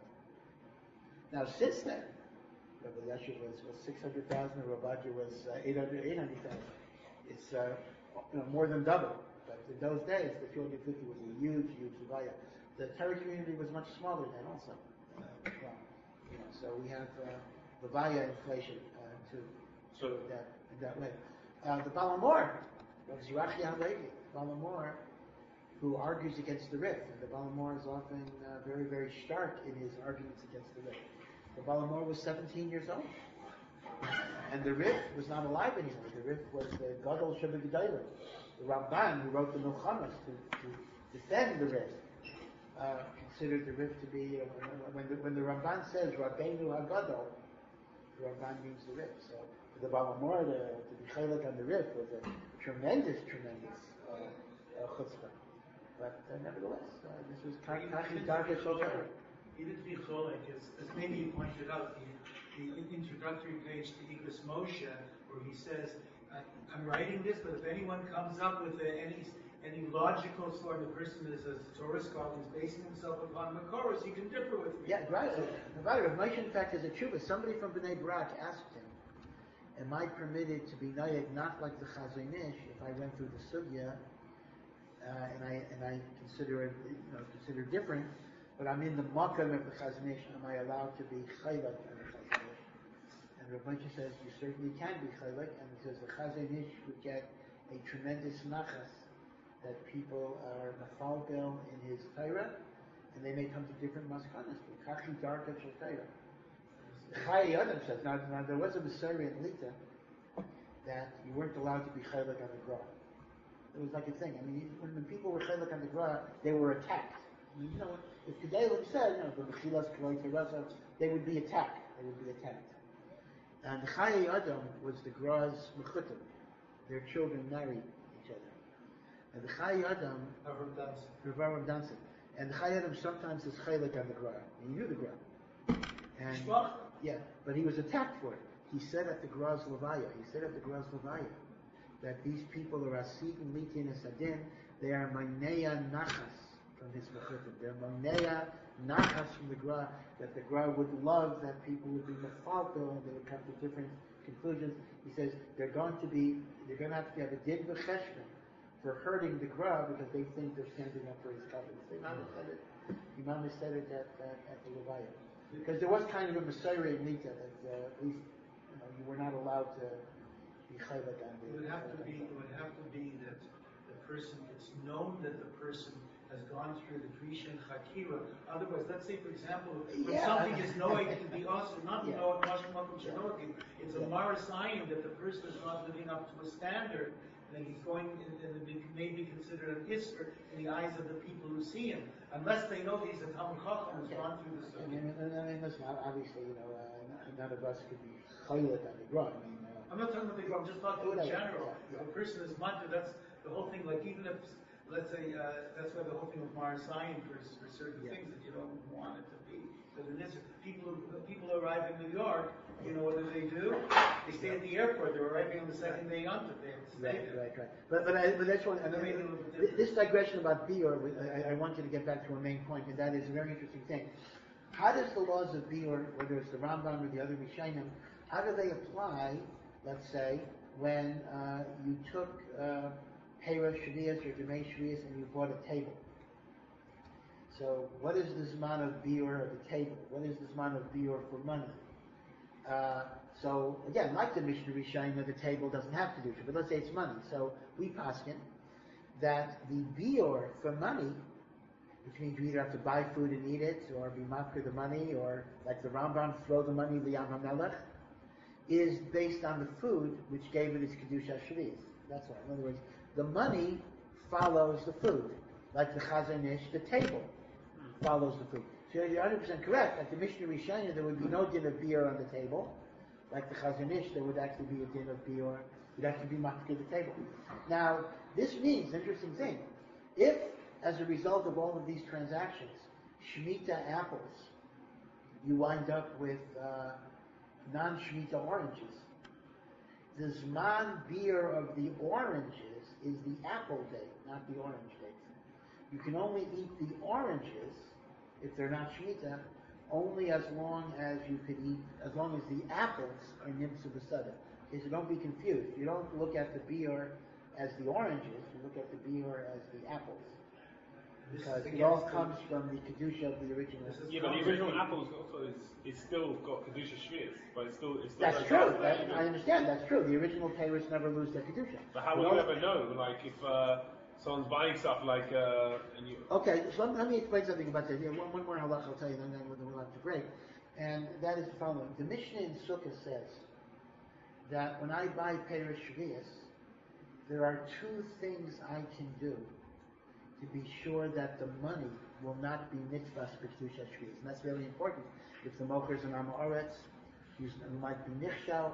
Now, since then, Rabbi Yashiv was, was six hundred thousand, and Rabbi was uh, eight hundred thousand. It's uh, you know, more than double. But in those days, the two hundred fifty was a huge, huge Leviah. The Torah community was much smaller then also. Uh, well, you know, so we have uh, Leviah inflation uh, to So- in that, in that way. Uh, the Balamor was Yirachi HaLevi. Balamor, who argues against the Rif. And the Balamor is often uh, very, very stark in his arguments against the Rif. The Balamor was seventeen years old. And the Rif was not alive anymore. The Rif was the Gadol Shebegedailim, the Ramban who wrote the Milchamas to, to defend the Rif. Uh, considered the Rif to be, uh, when, the, when the Ramban says Rabbeinu HaGadol, the Ramban means the Rif. So the Balamor, to, to be chaylik on the rif was a tremendous, tremendous uh, uh, chutzpah. But uh, nevertheless, uh, this was Even Kachi to Darka be Shulchan. cholek, even to be cholek, as, as maybe you pointed out, the, the introductory page to Igros Moshe, where he says, I, I'm writing this, but if anyone comes up with a, any any logical sort of person is a Torah scholar who's basing himself upon Makoros, he can differ with me. Yeah, right. Right. Rav Moshe, in fact, is a tshuva. Somebody from Bnei Brak asked him, "Am I permitted to be nayeg not like the Chazon Ish if I went through the sugya uh, and I and I consider it, you know, consider different, but I'm in the makom of the Chazon Ish? Am I allowed to be chaylik on the Chazon Ish?" And Rav Moshe says, "You certainly can be chaylik," and he says the Chazon Ish would get a tremendous nachas that people are mafalbel in his Torah, and they may come to different maskanas. Kachi Darka Shel Torah. Chai Adam says, now, now there was a Messiah in Lita that you weren't allowed to be chaylik on the Gra. It was like a thing. I mean, when, when people were chaylik on the Gra, they were attacked. I mean, you know, if Gedalim said, you know, the Mechilas Kaloi Teresa, they would be attacked. They would be attacked. And Chai Adam was the Gra's mechutim. Their children married each other. And the Chai Adam, Avram Danson. Avram Danson, and the Chai Adam sometimes is chaylik on the Gra. He knew the Gra. And Shvach. yeah, but he was attacked for it. He said at the Gra's Levaya, he said at the Gra's Levaya, that these people are asid and litin asadin, they are magneya nachas from his mechutim. They're magneya nachas from the Gra, that the Gra would love that people would be mefalto and they would come to different conclusions. He says they're going to be, they're going to have to have a din v'cheshbon for hurting the Gra because they think they're standing up for his covenants. The Imam has said it. Imam has said it at, at, at the Levaya. Because there was kind of a Messiah in Nita that uh, at least you know you were not allowed to be chaylik on the. It would have to be. It would have to be that the person. It's known that the person has gone through the Grisha and Chakira. Otherwise, let's say, for example, when Yeah. something is knowing to be also not Yeah. knowing, it's a Yeah. Mara sign that the person is not living up to a standard. And he's going, and it may be considered an isser in the eyes of the people who see him, unless they know he's a Talmud Chacham who's Okay. gone through the I study. mean, I mean, listen, obviously, you know, uh, none of us could be chaylik on the Gra. I mean, uh, I'm not talking about the I'm just talking in Whatever. general. Yeah, yeah. If a person is mutter, that's the whole thing. Like even if, let's say, uh, that's why the whole thing with Mara sign for, for certain Yeah. things that you don't want it to be. But in this, people who- people arrive in New York, you know what do they do? They stay at the airport. They're arriving on the second day on They have to stay Right, there. right, right. But but I, but that's one. I That mean, made it a little bit th- different. this digression about Bior, I, I want you to get back to a main point, and that is a very interesting thing. How does the laws of Bior, whether it's the Rambam or the other Rishonim, how do they apply? Let's say when uh, you took uh, Peira Shvias or Demei Shvias and you bought a table. So what is the Zman of Bior of the table? What is the Zman of Bior for money? Uh, so again, like the Mishnah Rishayim, the table doesn't have to do it, but let's say it's money. So we paskin that the bior for money, which means you either have to buy food and eat it, or be makir the money, or like the Rambam, throw the money liyam hamelech, is based on the food which gave it its kedusha shvius. That's all. In other words, the money follows the food, like the Chazon Ish, the table follows the food. So you're one hundred percent correct. Like the Mishnah Rishayim, there would be no din of bior on the table. Like the Chazon Ish, there would actually be a din of bior. You'd have to be makir the table. Now, this means, interesting thing, if, as a result of all of these transactions, Shemitah apples, you wind up with uh, non-Shemitah oranges, the Zman beer of the oranges is the apple date, not the orange date. You can only eat the oranges, if they're not Shemitah, only as long as you could eat, as long as the apples are Nimtza B'Sada. Okay, so don't be confused. You don't look at the beer as the oranges, you look at the beer as the apples. This Because is it all against the- comes from the Kedusha of the original. This is Yeah, but the original apples also is, is still got Kedusha Shvius, but it's still it's still That's goes true. down to That, that. I understand. That's true. The original payers never lose their Kedusha. But how But will all- you ever know? Like if uh, someone's buying stuff like uh, and you Okay, so let, let me explain something about that. Yeah, one, one more halach I'll tell you, and then we'll, we'll have to break. And that is the following. The Mishnah in Sukkah says that when I buy Perish Shvius, there are two things I can do to be sure that the money will not be mitzvahs b'kedusha shvius. And that's very important. If the mocher is an amoretz, he might be nichshal,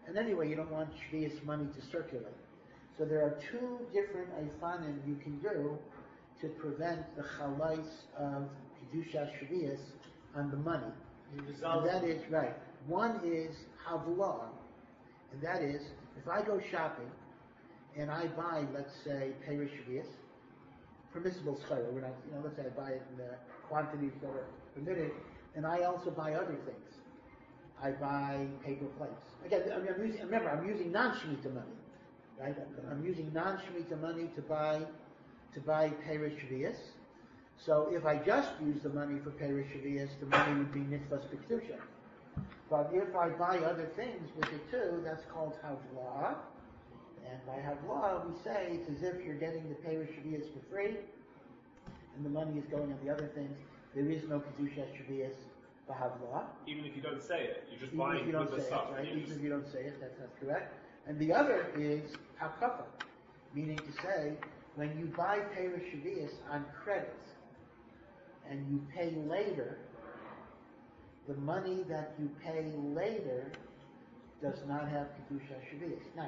And anyway, you don't want Shvius money to circulate. So there are two different Eifanim you can do to prevent the chalais of Kedusha Shvius on the money. You And resolve that it. is, right, one is Havlah, and that is, if I go shopping and I buy, let's say, Perish Shvius, permissible schara, we're not, you know, let's say I buy it in the quantities that are permitted, and I also buy other things. I buy paper plates. Again, I mean, I'm using, remember, I'm using non-Shemitah money, right? I'm using non-Shemitah money to buy, to buy Perish Shvius. So if I just use the money for Perish Shvius, the money would be Nitfas B'Kedusha. But if I buy other things with it too, that's called Havlah. And by Havlah, we say it's as if you're getting the Perish Shvius for free, and the money is going on the other things. There is no Kedusha Shvius for Havlah. Even if you don't say it, you're just Even buying if you don't with the say stuff. it, right? and you Even just- if you don't say it, that's, that's correct. And the other is Hakafa, meaning to say, when you buy Perish Shvius on credit, and you pay later, the money that you pay later does not have Kedusha Shvius. Now,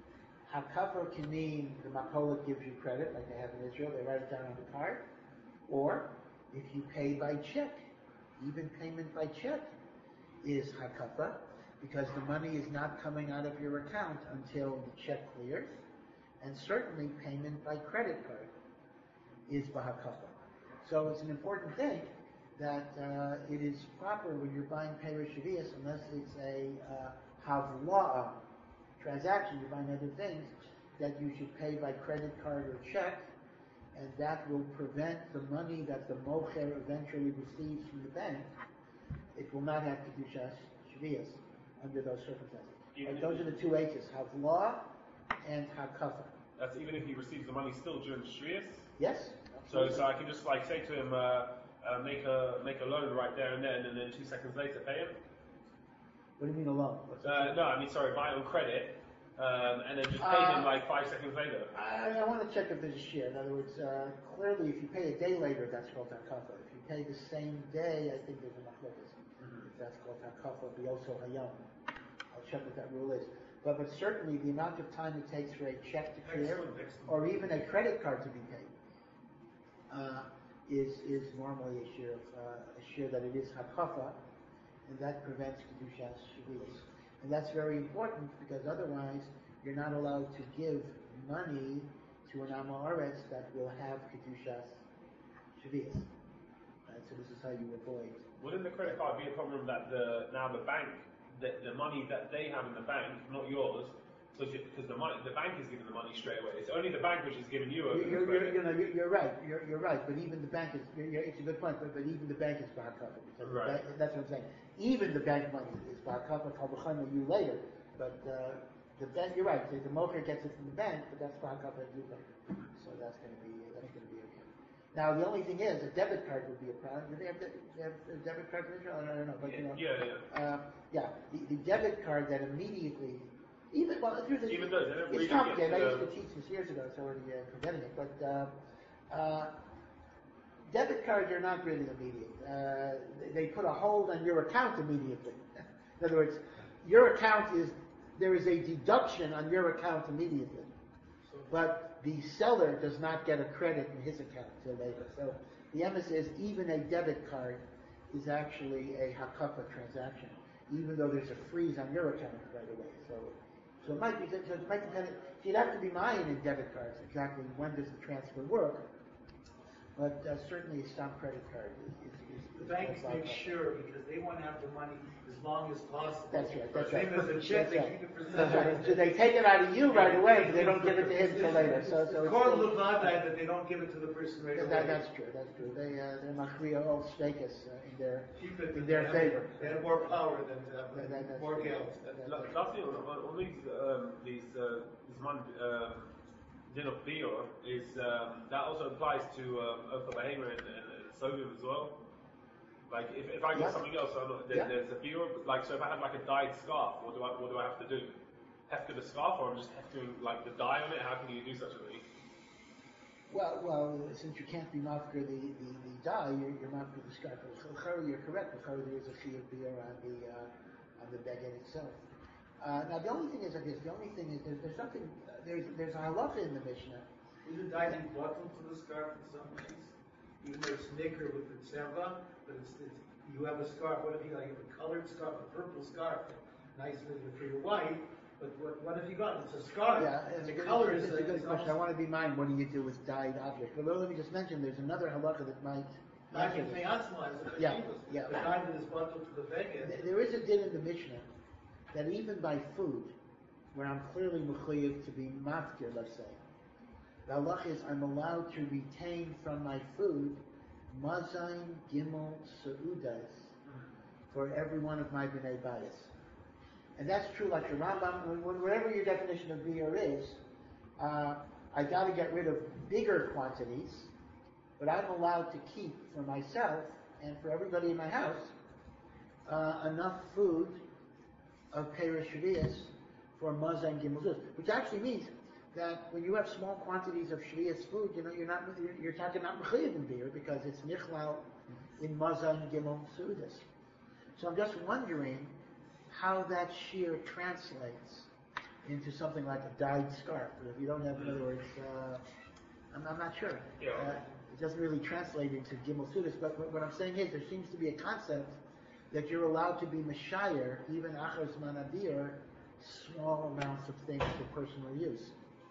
Hakafa can mean the Makola gives you credit, like they have in Israel, they write it down on the card, or if you pay by check, even payment by check is Hakafa, because the money is not coming out of your account until the check clears, and certainly payment by credit card is Bahakafa. So it's an important thing that uh, it is proper when you're buying Perish Shvius, unless it's a uh, Havlah transaction, you're buying other things, that you should pay by credit card or check, and that will prevent the money that the mocher eventually receives from the bank. It will not have Kedusha Shvius under those circumstances. Even Right, if those you- are the two H's, Havlah and Hakafa. That's even if he receives the money still during the Shvius. Yes? So, so I can just like say to him, uh, uh, make a make a loan right there and then, and then two seconds later pay him. What do you mean alone? What's Uh, no, I mean sorry, buy it on credit, um, and then just pay Uh, him like five seconds later. I, I want to check if there's a share. In other words, uh, clearly, if you pay a day later, that's called hakafa. If you pay the same day, I think there's a machlokas. If that's called hakafa, be also hayom. I'll check what that rule is. But but certainly, the amount of time it takes for a check to clear, Excellent, excellent. or even a credit card to be paid, uh, is is normally a share of uh, a share that it is hakafa, and that prevents kedusha shvius. And that's very important because otherwise you're not allowed to give money to an Amaretz that will have Kedushas Shavias. Right? So this is how you avoid. Wouldn't the credit card be a problem that the now the bank, the, the money that they have in the bank, not yours, because the money the bank is giving the money straight away. It's only the bank which is giving you over You're, the you're, credit. you know, you're, you're right. You're, you're right. But even the bank is. You're, you're, it's a good point. But, but even the bank is Bahakapa. Because the Right. bank, that's what I'm saying. Even the bank money is Bahakapa. Kalbachana you later. But uh, the bank. You're right. The, the mocher gets it from the bank, but that's Bahakapa you later. So that's going to be that's going to be okay. Now the only thing is, a debit card would be a problem. Do they have, de- they have a debit card in Israel? I don't know. But you know. Yeah, yeah. Uh, yeah, the, the debit card that immediately, even well, through the, Even though they don't it's really complicated. get I to used to the- teach this years ago, so already uh, forgetting it. But uh, uh, debit cards are not really immediate. Uh, they, they put a hold on your account immediately. In other words, your account is there is a deduction on your account immediately, but the seller does not get a credit in his account until later. So the emphasis is even a debit card is actually a hakafa transaction, even though there's a freeze on your account right away. So, so it might be, so it might depend. So you'd have to be mine in debit cards exactly when does the transfer work. But uh, certainly a stamp credit card is. is, is The is banks quite make popular. sure because they want to have the money as long as possible. That's right. That's Same right. as a check, That's they right. keep it for That's seven right. So they take it out of you right away, but they don't give it to him till later. So, so It's it's called still- levada that they don't give it to the person right away. that, that's true. That's true. They uh, they're machriya all status uh, in their Keep it in their they have- favor. They have more power than to have That- that- that's more true. gals. That- that- La- Last thing on, on, on these um, these uh, this one um, din of bior is um, that also applies to um, Ofer Behemoth and, and, and Sodium as well. Like if, if I get Yeah. something else, I'm not, there, Yeah. there's a bior. Like so, if I have like a dyed scarf, what do I what do I have to do? Hefka the scarf, or I'm just hefting like the dye on it? How can you do such a thing? Well, well, since you can't be mafker the, the, the dye, you're, you're mafker the scarf. L'chara, you're correct. L'chara, there is a chiyuv beer on the uh, on the beged itself. Uh, now the only thing is like this. The only thing is there's, there's something. There's there's a halacha in the Mishnah. Isn't diving bottom to the scarf in some ways? Even though it's knicker with the tseva, but it's, it's you have a scarf. What if you like a colored scarf, a purple scarf, nice for your wife? But what, what have you got? It's a scarf. Yeah, it's the a good, color it's, is it's a good is question. I almost- want to be mine. What do you do with dyed objects? But let me just mention there's another halacha that might answer Diving this. me'atzma is a Yeah, chivas. yeah. The diving is bottom to the beggar. Th- There is a din in the Mishnah that even by food, where I'm clearly mechuyev to be mafkir, let's say, the halach is I'm allowed to retain from my food mazain gimel seudas for every one of my bnei bayis. And that's true, like the Rambam, when- wherever your definition of beer is, uh, I got to get rid of bigger quantities, but I'm allowed to keep for myself and for everybody in my house uh, enough food of Perish Shvias for Mazah and Gimel Zuz, which actually means that when you have small quantities of Shvias food, you know, you're not, you're, you're talking not Mechayiv in beer because it's Nichlal in Mazah and Gimel Zuz. So I'm just wondering how that shear translates into something like a dyed scarf. But if you don't have, in other words, uh, I'm, I'm not sure. Yeah. Uh, it doesn't really translate into Gimel Sudas, but what, what I'm saying is there seems to be a concept that you're allowed to be Meshayir, even Achar Zman Adir, small amounts of things for personal use.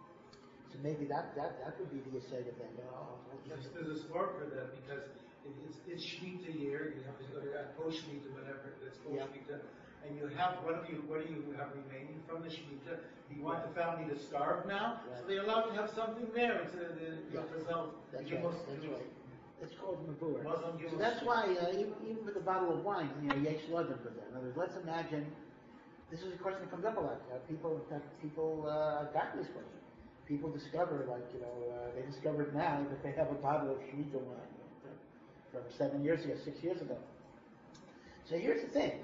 So maybe that, that, that would be the Yesod of that. Oh, There's, there's a spark for that because it, it's, it's Shemitah year, you have to go to that post Shemitah, whatever, it's post Yeah. Shemitah, and you have, what do you, what do you have remaining from the Shemitah? You want the family to starve now, so Right. they're allowed to have something there instead of the, Yeah. the result. That's You right, must- that's right. It's called Mavur. Muslim So Jews. that's why, uh, even, even with a bottle of wine, you know, Yesh Lodin for that. In other words, let's imagine, this is a question that comes up a lot. Uh, people, in fact, people, uh, got this question. People discover, like, you know, uh, they discovered now that they have a bottle of Shemitah wine uh, from seven years ago, six years ago. So here's the thing.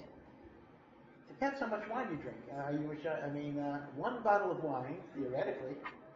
Depends how much wine you drink. Uh, you wish I, I mean, uh, one bottle of wine, theoretically,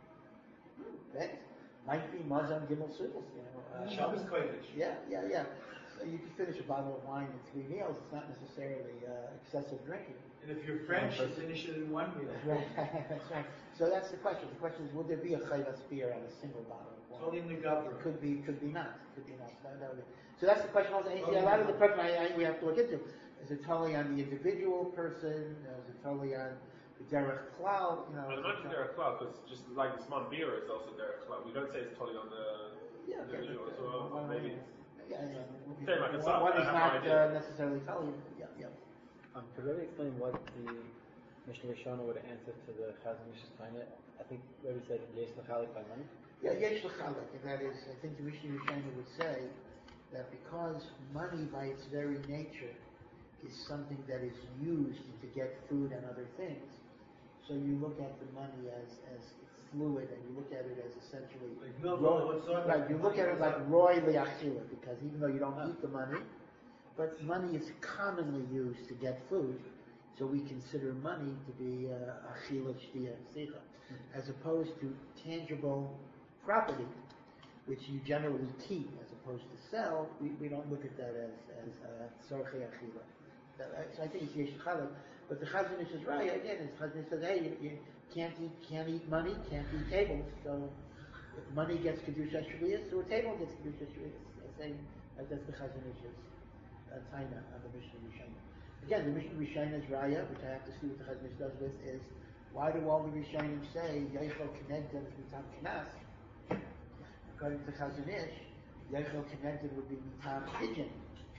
that might be Mazan Gimel Sudas, you know. Uh, Shabbos Kodesh. yeah, yeah, yeah. So you can finish a bottle of wine in three meals. It's not necessarily uh, excessive drinking. And if you're French, you finish it in one meal. Right, that's right. So that's the question. The question is, would there be a chayvas beer on a single bottle of wine? Only in the government. It could be, could be not. Could be not. That, that would be. So that's the question. Also, and see, a lot of the question I, I, we have to look into is it totally on the individual person? Is it totally on the derech klal? You know, I is it imagine totally- Derek Cloud, because just like this man beer is also Derek Cloud. We don't say it's totally on the Yeah, okay. individual as but, well, uh, but maybe. Yeah, yeah. Same like a One- sub, One I is have no not idea. uh, necessarily totally. Yeah, yeah. Um, could Rebbe explain what the Mishnah Rishona would answer to the Chazon Mish's Tanya? I think Rebbe said Yesh L'chalik by money. Yeah, yesh l'chalek, and that is, I think the Mishnah Yishayna would say that because money by its very nature is something that is used to get food and other things, so you look at the money as, as fluid, and you look at it as essentially Like milk, raw- what's on it? right. You look at it like roy liachila, because even though you don't eat the money, but money is commonly used to get food, so we consider money to be uh, achila shtiya sicha, as opposed to tangible property, which you generally keep as opposed to sell. We, we don't look at that as as tzorchei achila. That- So I think it's yesh chalak. But the Chazon Ish is right again. His Chazon Ish says, hey, you, you can't eat can't eat money, can't eat tables. So if money gets kedusha shviyas, so a table gets kedusha shviyas. I think uh, that's the Chazon Ish's uh, taina on the Mishnah Rishayna. Again, the Mishnah Rishayna's raya, which I have to see what the Chazon Ish does with, is why do all the Rishayim say Yeichel Kenegden Mitam Knas? According to Chazon Ish, Yeichel Kenegden would be Mitam Pigeon.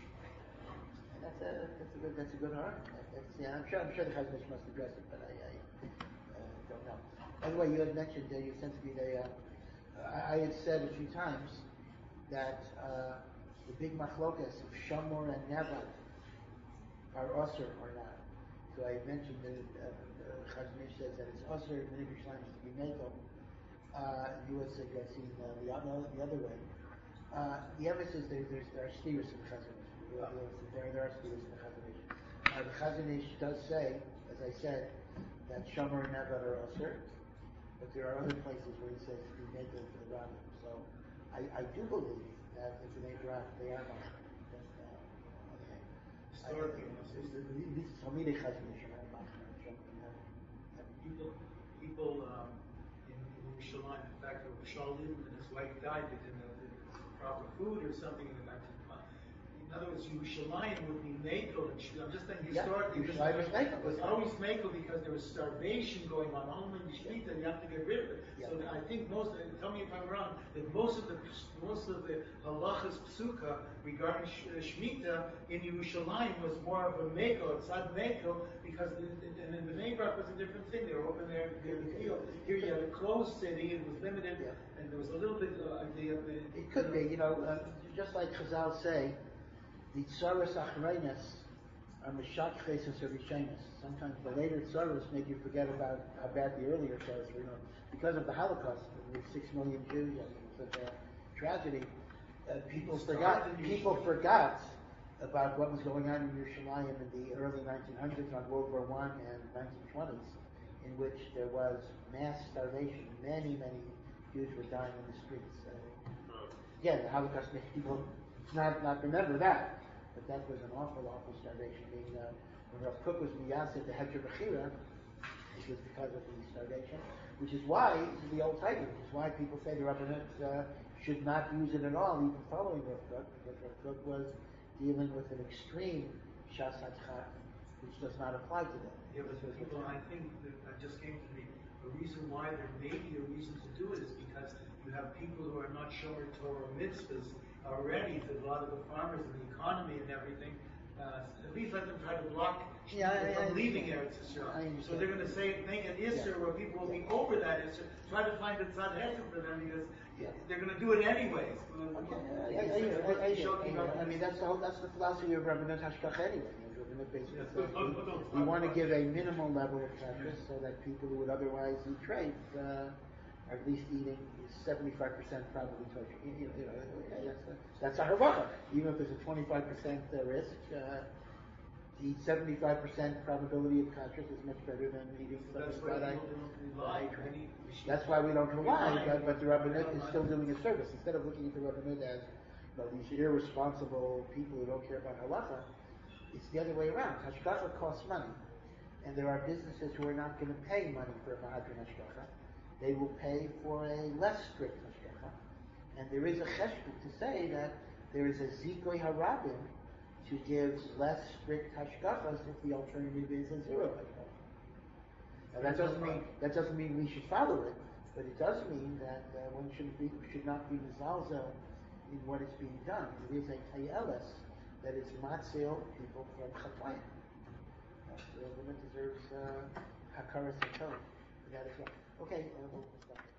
And that's a that's a good that's a good argument. That's, yeah, I'm sure I'm sure the Chazon Ish must address it, but I, I uh, don't know. By the way, you had mentioned uh, you sent to me the. Uh, I, I had said a few times that uh, the big machlokas of Shamor and Nevad are usher or not. So I mentioned that uh, the Chazon Ish says that it's usher, and Minhag Yerushalayim is to be mekel. Uh, you had said you had seen uh, the, other, the other way. Uh, the evidence is there, there's, there are steers in the Chazon Ish. There, there, there are steers in the Chazon Ish. Uh, the Chazon Ish does say, as I said, that Shamor and Nevad are usher, but there are other places where he says to be mekel for the Rabbim. So I, I do believe that if they draft, they are not. Historically, Talmidei Chazon Ish are not machmer. people, people um, in, in Yerushalayim, in fact, Shaul and his wife died, they didn't have the proper food or something in the nineteen twenties. In other words, Yerushalayim would be Mekel, and I'm just saying Yeah, historically, this Yerushalayim is Mekel. was always Mekel because there was starvation going on. Only in Shemitah, you have to get rid of it. Yeah. So I think most, of, tell me if I'm wrong, that most of the most of the halachas psuka regarding sh- uh, Shemitah in Yerushalayim was more of a Mekel, it's not Mekel, because the, the, and in the Neibrak was a different thing. They were open there in the field. Here you had a closed city, it was limited, Yeah. and there was a little bit of uh, the, the It could be, you know, uh, just like Chazal say, the tzaras achreinas are meshachches and servishenis. Sometimes the later tzaras make you forget about how bad the earlier tzaras were. You know, because of the Holocaust, with six million Jews, I mean, it was such a tragedy. Uh, people forgot. People forgot about what was going on in Yerushalayim in the early nineteen hundreds, on World War One and nineteen twenties, in which there was mass starvation. Many, many Jews were dying in the streets. Uh, Again, the Holocaust makes people not, not remember that, but that was an awful, awful starvation. I mean, uh, when Rav Kook was miyaseh the Heter Bechira, it was because of the starvation, which is why, the old title, which is why people say the Rabbanut uh, should not use it at all, even following Rav Kook, because Rav Kook was dealing with an extreme Shas Hadchak, which does not apply to them. Yeah, but This was people, the I time. think that, that just came to me. The reason why there may be a reason to do it is because you have people who are not shomer Torah mitzvahs already. There's a lot of the farmers and the economy and everything. Uh, at least let them try to block Yeah, I- people I from leaving understand. Eretz Yisrael. I understand. So they're going to say, make an Isser Yeah. where people will be over that Isser. Try to find a tzad heter for them because Yeah. they're going to do it anyways. Okay, I, I, I, hear it, I, I, hear it, I, hear it. I mean, that's the whole, that's the philosophy of Rabbanut Hashkach anyway. You know, Rabbanut basically Yes, says but- we, but don't- we want to give a minimal level of kashrus so that people who would otherwise eat treif uh, are at least eating seventy-five percent probably kosher. You know, you know, that's a, that's a halacha. Even if there's a twenty-five percent uh, risk, uh, to eat seventy-five percent probability of kashrus is much better than eating So that's something why that I. people don't rely on any. That's why we don't rely, but, but the Rabbanut is still doing a service. Instead of looking at the Rabbanut as, you know, these irresponsible people who don't care about halacha, it's the other way around. Hashgacha costs money, and there are businesses who are not going to pay money for a Mahadran Hashgacha. They will pay for a less strict Hashgacha, and there is a cheshbon to say that there is a zikoi harabim to give less strict Hashgachas if the alternative is a zero Hashgacha. Now, that doesn't mean that doesn't mean we should follow it, but it does mean that uh, one should be should not be mizalzel in what is being done. It is a tayeles that is matzil people from chatayim. The woman deserves uh, hakaras for that as well. Okay, uh, we'll stop.